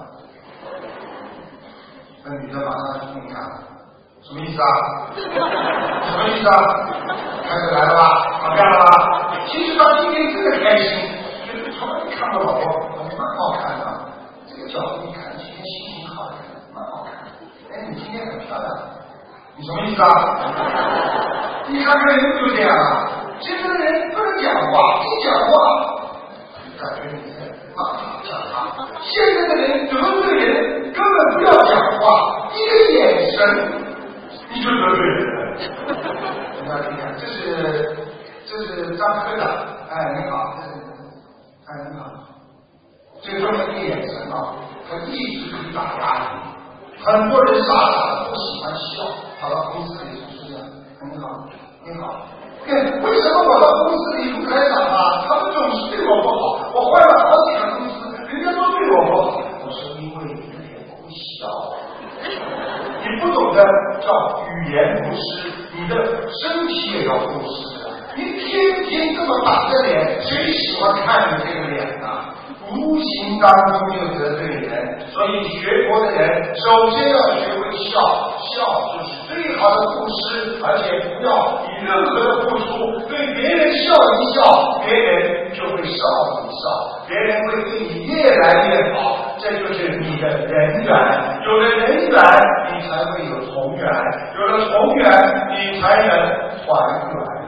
那女的马上就你看，什么意思啊？什么意思啊？开始来了吧？好看了吧？其实他今天真的开心，就是从来没看过老婆，蛮好看的。这个角度一看，今天心情好，蛮好看。哎，你今天很漂亮，你什么意思啊？你看看人就这样啊，现在的人不能讲话，一讲话，感觉你在骂他讲他。现在的人得罪人根本不要讲话，一个眼神你就得罪人了。 你要听听，这是张科的，哎，你好，哎，你好，这个说明一个眼神啊，他一直可以打压你。很多人傻傻的不喜欢笑，跑到公司里是这样，你好，你好。为什么我到公司里不开场啊？他们总是对我不好，我换了好几个公司，人家都对我不好。我说因为你的脸不笑，你不懂得叫语言不失，你的身体也要不失啊！你天天这么板着脸，谁喜欢看你这个脸啊？无形当中就得罪人，所以学佛的人首先要学会笑，笑就是最好的布施，而且不要以任何的付出，对别人笑一笑，别人就会笑一笑，别人会对你越来越好，这就是你的人缘。有了人缘，你才会有同缘，有了同缘，你才能团圆。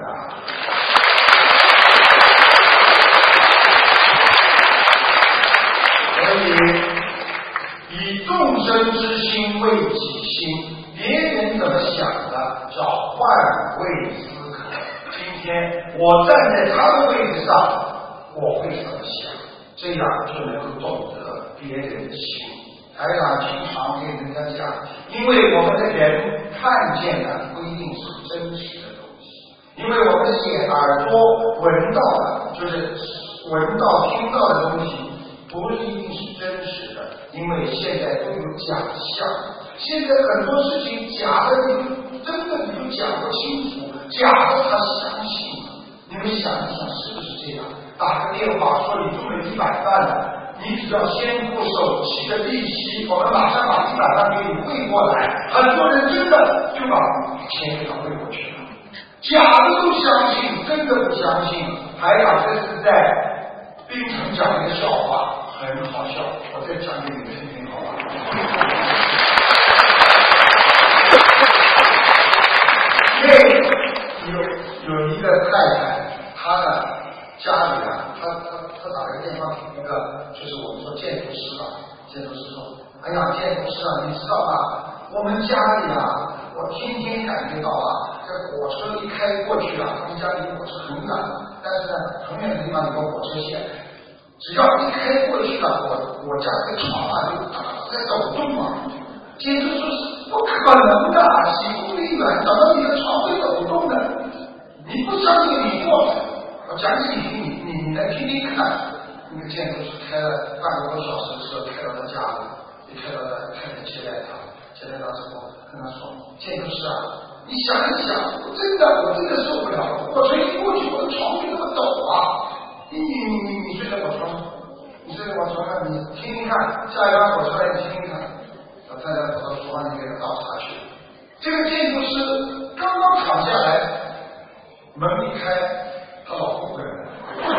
以众生之心为己心，别人怎么想的叫换位思考。今天我站在他的位置上，我会怎么想？这样就能够懂得别人的心。台长经常跟人家讲，因为我们的人看见的不一定是真实的东西，因为我们的耳朵闻到的，就是闻到听到的东西，不一定是真实的，因为现在都有假象。现在很多事情假的你真的你都讲不清楚，假的他相信了。你们想一想是不是这样？打个电话说你中了100万了，你只要先付首期的利息，我们马上把100万给你汇过来。很多人真的就把钱给他汇过去了，假的都相信，真的不相信。台长这是在槟城讲一个笑话，很好笑，我再讲给你们听听好吧。有一个太太，她呢家里啊，她打了个电话给那个就是我们说建筑师吧，建筑师说，哎呀，建筑师啊，你知道吧？我们家里啊，我天天感觉到啊，这火车一开过去啊，他们家离火车很远了，但是呢，很远的地方有个火车线。只要一开过去了，我家这个床啊就在抖动啊，简直说是不可能的，几公里远，怎么你的床会抖动的？你不相信你做，我讲给你听，你来听听看。那个建筑师开了半个多小时的车，开到他家里，也开到他太太接待他，接待他之后跟他说，建筑师啊，你想一想，我真的受不了了，我从一过去我的床就这么抖啊。你睡在我床上，你睡在我床上，你听听看，下一班火车来你听听看。老太太跑到厨房里给他倒茶去。这个建筑师刚刚躺下来，门一开，他老公回来了。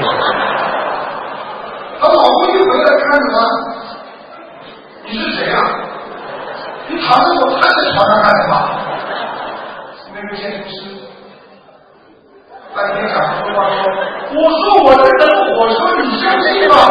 他老公一回来看什么？你是谁啊？你躺在我太太床上干什么？那个建筑师半天讲不出话说，我说我在等火车，你相信吗？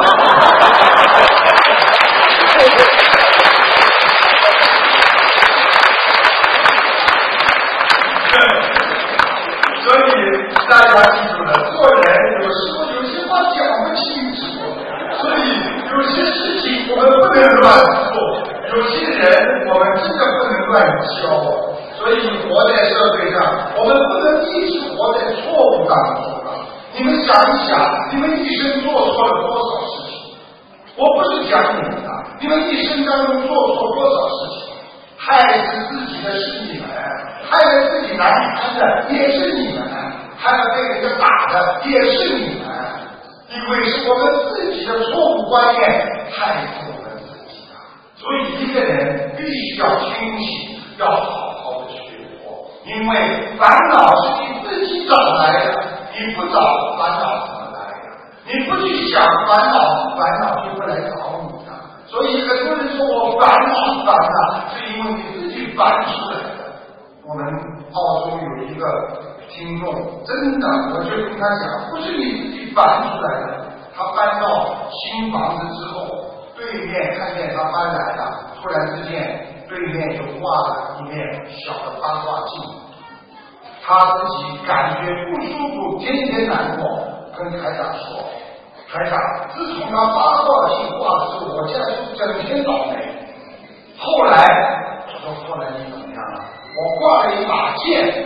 所以大家记住了，做人有时候有些话讲不清楚，所以有些事情我们不能乱做，有些人我们真的不能乱教。所以活在社会上，我们不能一直活在错误当中了。你们想一想，你们一生做错了多少事情？我不是讲你们的，你们一生当中做错多少事情？害死自己的是你们，害得自己难堪的也是你们，害得被人家打的也是你们。因为是我们自己的错误观念害死我们自己的。所以一个人必须要清醒，要好好的学佛，因为烦恼是你自己找来的，你不找烦恼怎么来的？你不去想烦恼，烦恼就不来找你的。所以很多人说我烦恼，是因为你自己烦出来的。我们澳洲有一个听众，真的，我就跟他讲，不是你自己烦出来的。他搬到新房子之后，对面看见他搬来了，突然之间对面就挂了一面小的八卦镜， 他自己感觉不舒服，天天难过，跟台长说，台长，自从他八卦性挂的时候，我家就整天倒霉。后来我说后来你怎么样了？我挂了一把剑。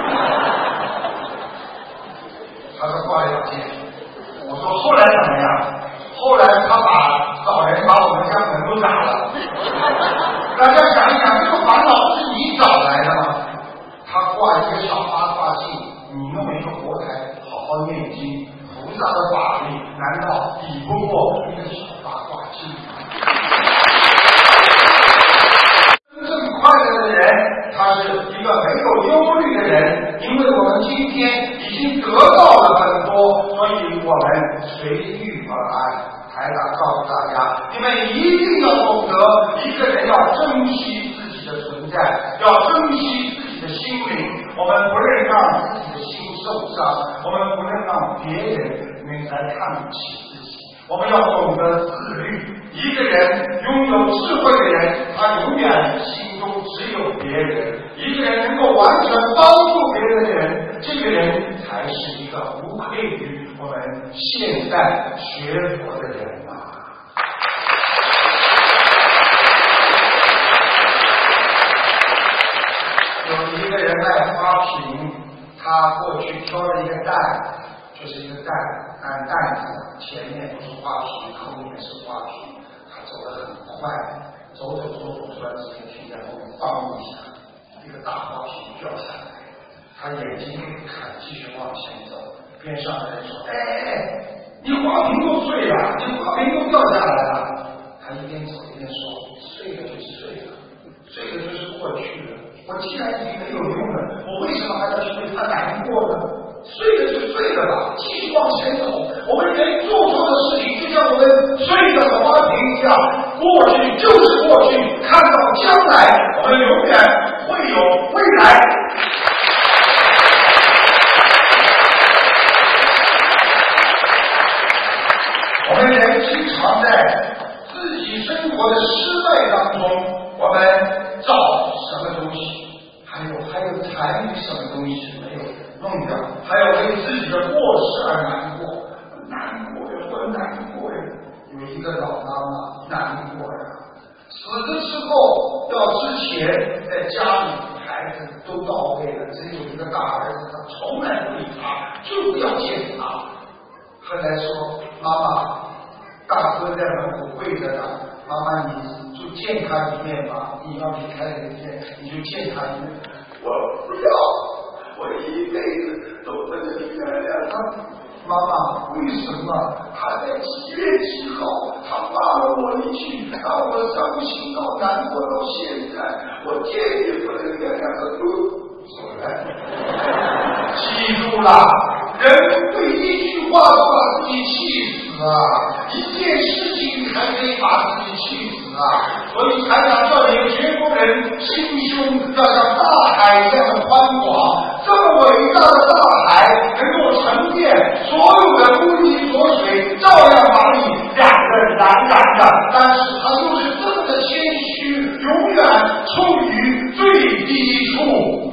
他说挂了一把剑。我说后来怎么样？后来他找人把我们家门都打了。大家想一想，这个烦恼是你找来的吗？他挂一个小八卦镜，你弄一个佛台好好念经，菩萨的法力难道比不过一个小八卦镜？真正快乐的人，他是一个没有忧虑的人，因为我们今天已经得到了很多，所以我们随遇而安。台长告诉大家，你们一定要懂得，一个人要珍惜自己的存在，要珍惜自己的心灵。我们不能让自己的心受伤，我们不能让别人来看不起自己。我们要懂得自律。一个人拥有智慧的人，他永远心中只有别人。一个人能够完全帮助别人的人，这个人才是一个无愧于我们现代学佛的人啊。有一个人卖花瓶，他过去挑了一个担，就是一个担子，前面不是花瓶，后面是花瓶。他走得很快，走突然之间听见后面放一下，一个大花瓶掉下来。他眼睛一看，继续往前走。边上的人说：“你花瓶都碎了，你花瓶都掉下来了。”他一边走一边说：“碎了就是碎了，碎了就是过去了。我既然已经没有用了，我为什么还要去为他难过呢？碎了就碎了吧，继续往前走。我们人做错的事情，就像我们碎的花瓶一样，过去就是过去，看到将来，我们永远会有未来。”我们人经常在自己生活的失败当中，我们找什么东西，还有残余什么东西没有弄掉，还有为自己的过失而难过呀，我难过呀。有一个老妈妈难过呀，死的时候到之前在家里孩子都到位了，只有一个大儿子，他从来不理他，就不要见他。后来说妈妈，大哥在门口跪着呢，妈妈你就见他一面吧，你要离开人间你就见他一面。我不要，我一辈子都不能原谅他。妈妈，为什么他在7月7号他骂了我一句，让我伤心到难过到现在，我坚决不能原谅他。走了，记住了，人对一句话就把自己气死啊，一件事情还可以把自己气死啊。所以台长叫你学佛人心胸要像大海一样的宽广，这么伟大的大海能够沉淀所有的污泥浊水，照样把你染得蓝蓝的，但是它就是这么的谦虚，永远处于最低处。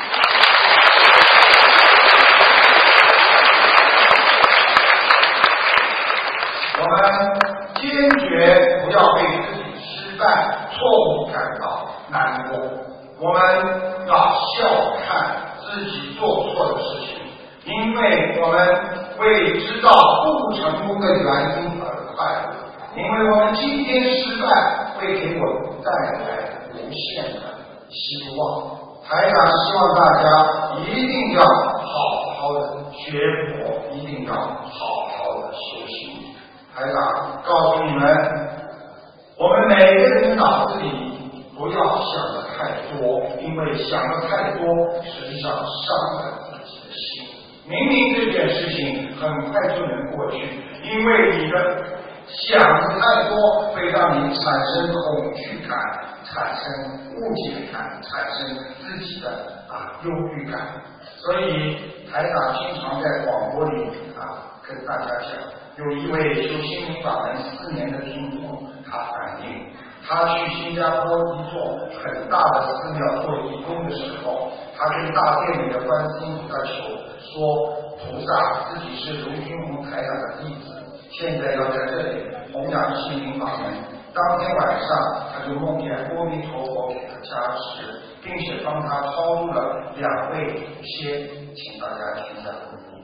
我们坚决不要为自己失败、错误感到难过，我们要笑看自己做错的事情，因为我们为知道不成功的原因而快乐，因为我们今天失败会给我们带来无限的希望。台长希望大家一定要好好的学佛，一定要好好的修行。台长告诉你们，我们每个人的脑子里不要想的太多，因为想的太多实际上伤了自己的心。明明这件事情很快就能过去，因为你的想的太多会让你产生恐惧感，产生误解感，产生自己的忧郁感。所以台长经常在广播里跟大家讲，有一位修心灵法门4年的听众，他反映他去新加坡一座很大的寺庙做义工的时候， 他跟大殿里的观世音菩萨求说，菩萨自己是卢军宏台长的弟子，现在要在这里弘扬心灵法门。当天晚上他就梦见阿弥陀佛给他加持，并且帮他超度了2位仙，请大家听一下录音。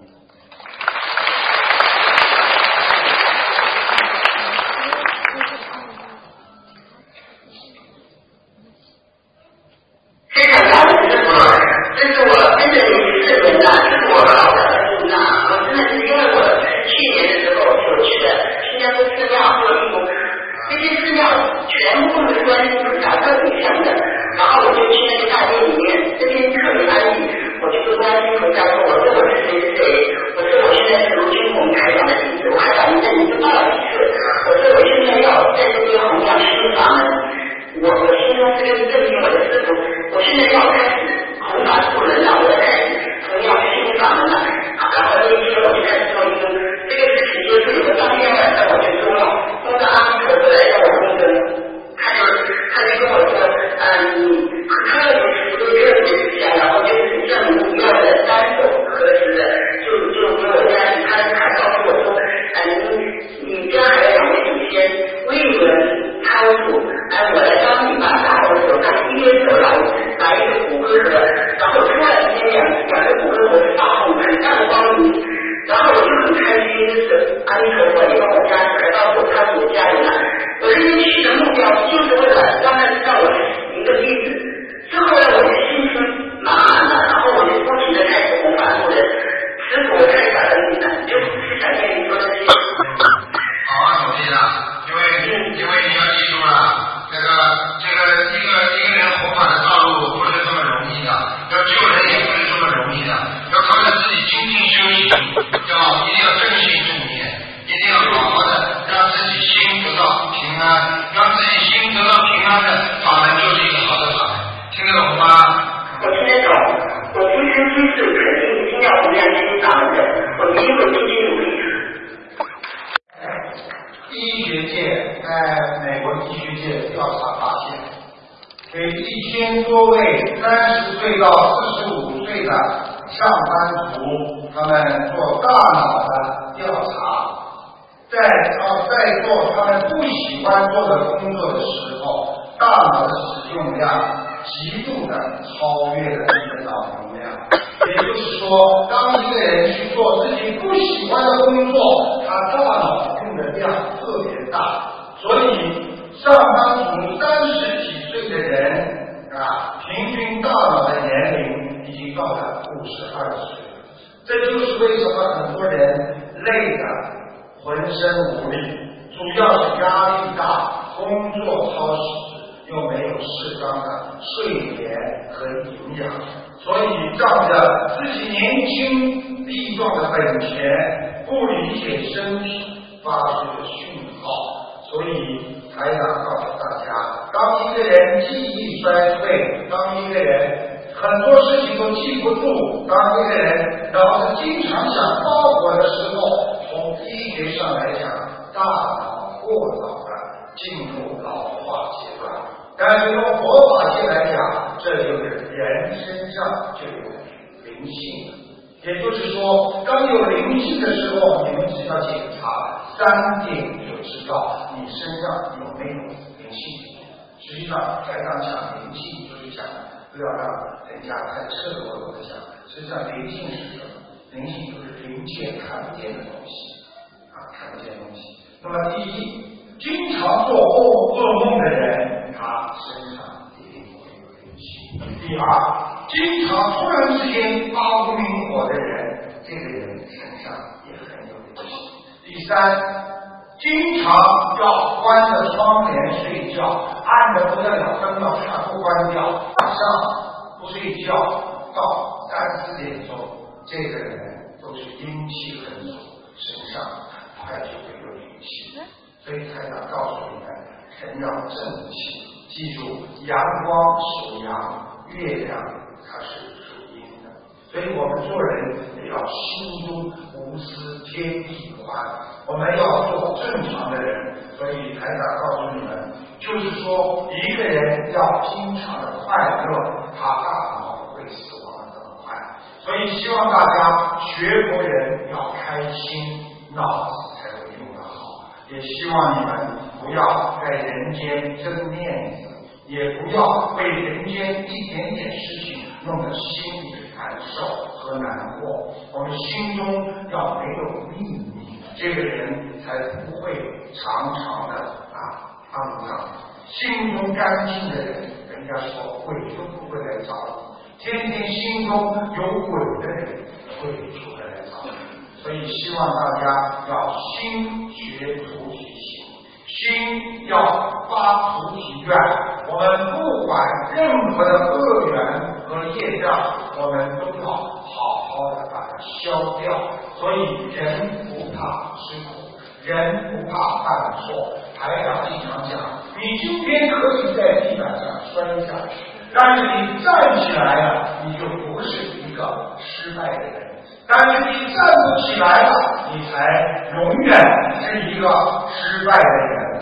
非常感恩师父，这是我跟着你4年了，这是我好的恩呐！我真的是因为我去年的时候所去的新加坡寺庙做义工，这些寺庙全部都是观音菩萨特别像的，然后我就去那个大殿里面，这边特别安逸，我就跟观音菩萨说，我说我是谁是谁，我说我现在是卢军宏台长的弟子，我还把您的名字报了几次，我说我现在要在这边弘扬心灵法门，我心中这个证明我的师父，我现在要开始弘法度人了，我要开始弘扬心灵法门了。然后那天我就开始做义工，这个事情就是我当天晚上我就做了，做到阿弥陀佛来让我供灯，他就跟我说，特别是想，然后就是像你要的3首合适的，就给我加持，他告诉我说，你家还有2位祖先为你们超度，我来帮你把大伙手上1边手拿一个骨灰盒，然后突然之间两个骨灰盒发红很大的光明，然后我就很开心，就是阿弥陀佛，你帮我加持，还告诉我他是我家人了。我今天去的目标就是为了让他知道我是一个弟子。之后呢，我就心情满满的，然后我就不停的开始弘法度人。师父，我太感恩你了，就是想跟你说这些。 好，努力了，因为你要记住了，这个一个人弘法的道路不是这么容易的，要救人也不是这么容易的，要靠着自己精进修行，一定要正信正念，一定要好好的让自己心得到平安，让自己心得到平安的法门就是一个好的法门，听得懂吗？ 我听得懂，我今生今世肯定一定要弘扬心灵法门的，我一定会尽心努力。 医学界在美国医学界调查发现，给1000多位30岁到45岁的上班族，他们做大脑的调查，在做他们不喜欢做的工作的时候，大脑的使用量极度的超越了你的脑容量。也就是说，当一个人去做自己不喜欢的工作，他大脑用的量特别大。所以上班族30几岁的人平均大脑的年龄已经到了52岁。这就是为什么很多人累的浑身无力，主要是压力大，工作超时，又没有适当的睡眠和营养，所以仗着自己年轻力壮的本钱，不理解身体发出的讯号。所以台长告诉大家，当一个人记忆衰退，当一个人很多事情都记不住，当一个人脑子经常想爆火的时候，从医学上来讲，大脑过早的进入老化阶段。但是用佛法界来讲，这就是人身上就有灵性。也就是说，当有灵性的时候，你们只要检查3点就知道你身上有没有灵性。实际上台上讲灵性就是讲不要让人家太赤裸裸的讲，实际上灵性是什么？灵性就是灵界看不见的东西看不见的东西。那么第一，经常做噩梦的人，他身上一定会有灵性。第二，经常突然之间发无名火的人，这个人身上也很有灵性。第三，经常要关着窗帘睡觉，暗的不得了，灯要全部关掉，晚上不睡觉到3、4点钟，这个人都是阴气很足，身上快就会有灵气。所以台长告诉你们，人要正气，记住，阳光属阳，月亮它是属阴的。所以我们做人也要心中无私，天地宽，我们要做正常的人。所以台长告诉你们，就是说一个人要经常的快乐，他大脑会死亡。 希望大家学佛人要开心，脑子才会用得好。也希望你们不要在人间争面子，也不要为人间一点点事情弄得心里难受和难过。我们心中要没有秘密，这个人才不会常常的肮脏。心中干净的人，人家说鬼都不会来找你，天天心中有鬼的人，鬼就会来找你。所以希望大家要心学菩提心，心要发菩提愿。我们不管任何的恶缘和业障，我们都要好好的把它消掉。所以人不怕吃苦，人不怕犯错。台长经常讲，你今天可以在地板上摔下去，但是你站起来了，你就不是一个失败的人。但是你站不起来了，你才永远是一个失败的人。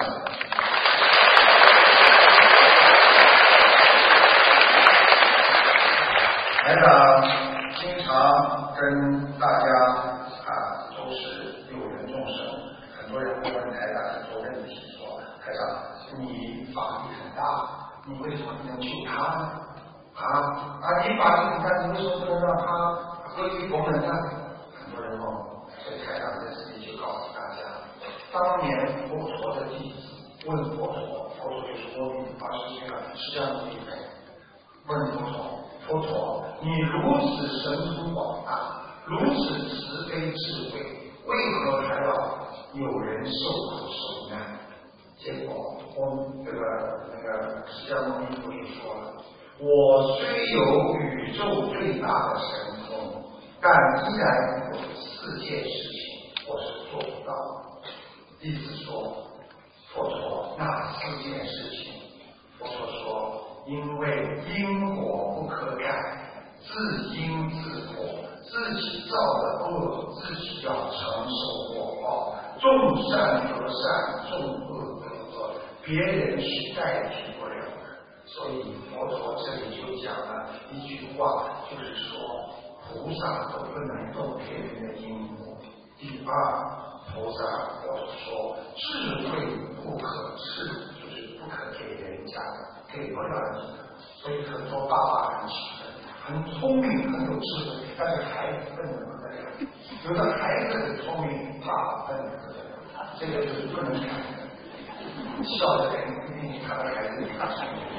台长经常跟大家都是有缘众生，很多人会问台长很多问题，说台长你法力很大，你为什么不能救他呢？你法力很大，你为什么不能让他合于佛门呢？很多人问我，所以台长在这里就告诉大家，当年佛陀的弟子问佛陀，佛陀就是阿弥80岁了，释迦牟尼佛问佛陀，佛陀，你如此神通广大，如此慈悲智慧，为何还要有人受苦受难？结果那个释迦牟尼佛就说了，我虽有宇宙最大的神通，但依然有4件事情我是做不到的。弟子说，佛陀那4件事情？佛陀说，因为因果不可改，自因自果，自己造的恶，自己要承受果报。种善得善，种恶得恶，别人是代替不了的。所以佛陀这里就讲了一句话，就是说菩萨都不能动别人的因果。第二，菩萨佛陀说智慧不可赐，就是不可给人家的，给不了你的。所以很多爸爸很气愤，很聪明很有智慧，但是孩子笨得不得了。有的孩子很聪明，爸爸笨得不得了，这个就是不能看的。笑的人一定是他的孩子比他聪明。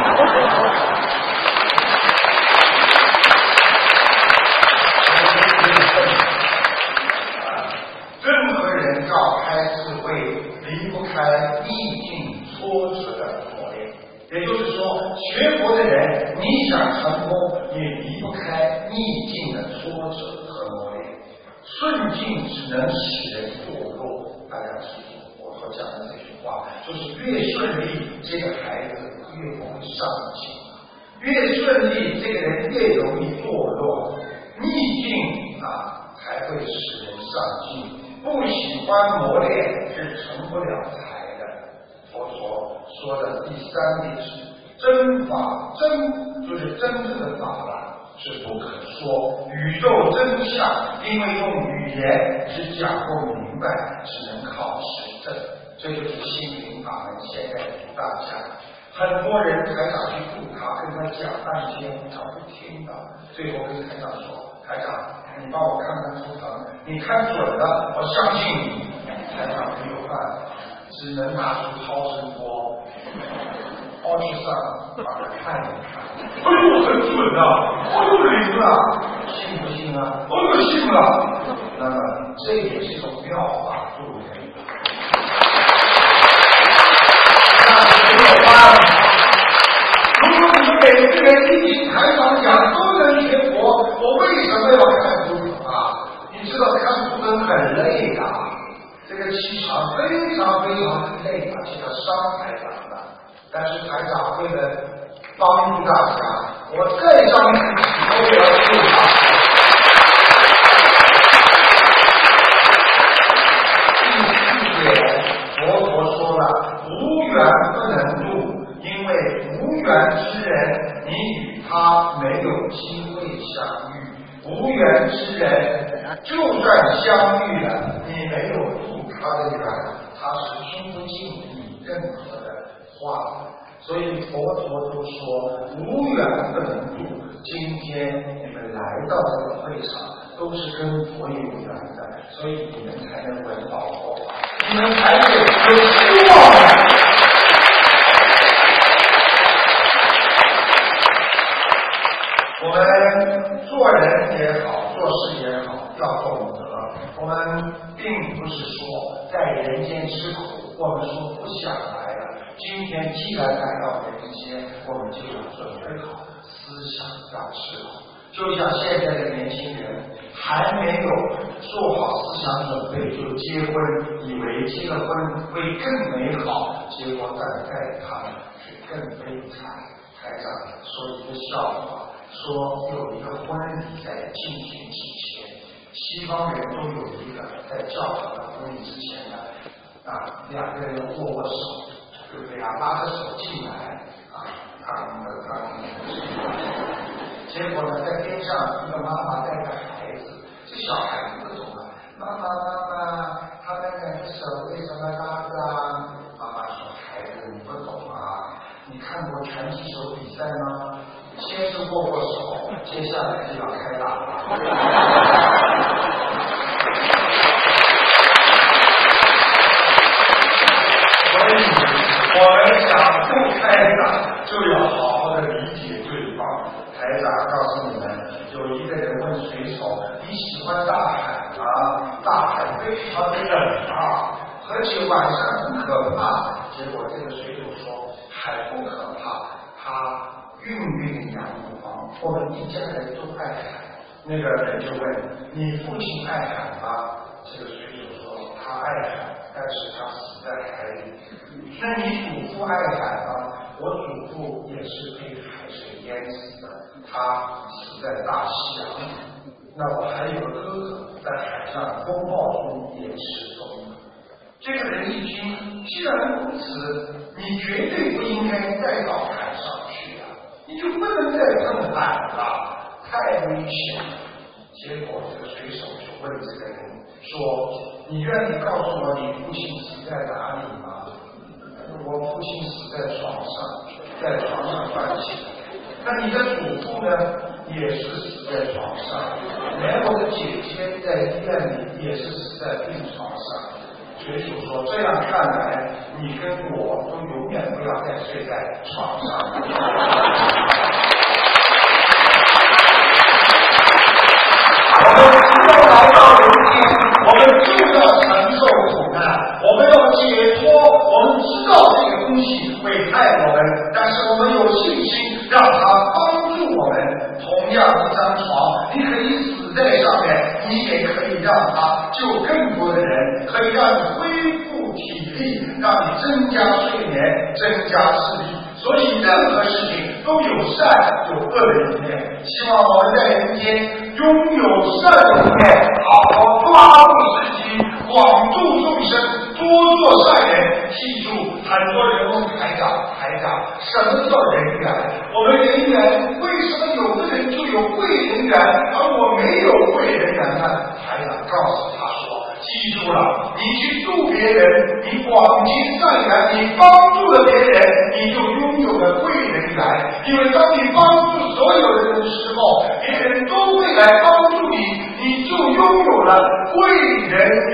任何人要开智慧，离不开逆境挫折的磨练。也就是说，学佛的人，你想成功，也离不开逆境的挫折和磨练。顺境只能使人堕落。大家记住我所讲的这句话，就是越顺利，这个孩子越不会上进；越顺利，这个人越容易堕落。逆境才会使人上进。不喜欢磨练是成不了才的。佛陀说的第3点是真法，真就是真正的法了，是不可说。宇宙真相，因为用语言是讲不明白，只能靠实证。这就是心灵法门现在度大家。很多人台长去度他，跟他讲半天，他不听的。最后跟台长说，台长你帮我看看图腾，你看准了，我相信你。台长没有办法，只能拿出超声波，ultrasound把它看一看。哎呦，很准啊！哎呦，灵了，信不信啊？哎呦，信了。那么这也是一种妙法助人。那是没有办法。如果你们每个人一听台长讲都能学佛，我为什么要看图腾啊？你知道看图腾很累的，这个气场非常非常的累，而且要伤台长的。但是台长为了帮助大家，我再伤自己都要救他。第4点，佛陀说了，无缘不能度，因为无缘之人，你与他没有机会相遇。 无缘之人，就算相遇了，你没有度他的缘，他是听不进你任何的话。所以佛陀都说无缘不能度。今天你们来到这个会上，都是跟佛有缘的，所以你们才能闻到佛法，你们才是有希望的。我们做人也好，做事也好，要懂得。我们并不是说在人间吃苦，我们说不想来了。今天既然来到人间，我们就要准备好思想要吃苦。就像现在的年轻人还没有做好思想准备就结婚，以为结了婚会更美好，结果在他们是更悲惨。台长说一个笑话，说有一个婚礼在进行之前，西方人都有一个在教堂的婚礼之前呢，两个人握握手，对不对啊？拉着手进来结果呢，在边上一个妈妈带个孩子，这小孩子不懂啊，妈妈，他们两个手为什么拉着啊？妈妈说：“孩子，你不懂啊，你看过拳击手比赛吗？先是握握手，接下来就要开打了。”所以，我们想不开打，就要好好的理解对方。台长告诉你们，有一个人问水手：“你喜欢大海吗？大海非常的冷啊，而且晚上很可怕。”结果这个水手说：“海不可怕，它孕育阳光，我们一家人都爱海。”那个人就问：“你父亲爱海吗？”这个水手说：“他爱海，但是他死在海里。”“那你祖父爱海吗？”“我祖父也是被海水淹死的，他死在大西洋里。”“那我还有个哥哥，在海上风暴中也失踪了。”这个人一听，既然如此，你绝对不应该再到海上去啊，你就不能再碰海了，太危险了。结果这个水手就问这个人说：“你愿意告诉我你父亲死在哪里吗？”“我父亲死在床上，在床上断气了。”“那你的祖父呢？”“也是死在床上，连我的姐姐在医院里也是死在病床上。”水手说：“这样看来，你跟我都永远不要再睡在床上。”我们不要来到人间，我们就要承受苦难，我们要解脱。我们知道这个东西会害我们，但是我们有信心，让它帮助我们。同样一张床，你可以死在上面，你也可以让它救更多的人，可以让你恢复体力，让你增加睡眠，增加视力。所以任何事情都有善有恶的一面，希望我们在人间拥有善的一面，好好抓住时机，广度众生，多做善人。记住，很多人问台长，什么叫人缘？我们人缘为什么有的人就有贵人缘，而我没有贵人缘呢？台长告诉他说，记住了，你去度别人，你广结善缘，你帮助了别人，你就拥有了贵人缘。因为当你帮助所有人的时候，别人都会来帮助你，你就拥有了贵人缘。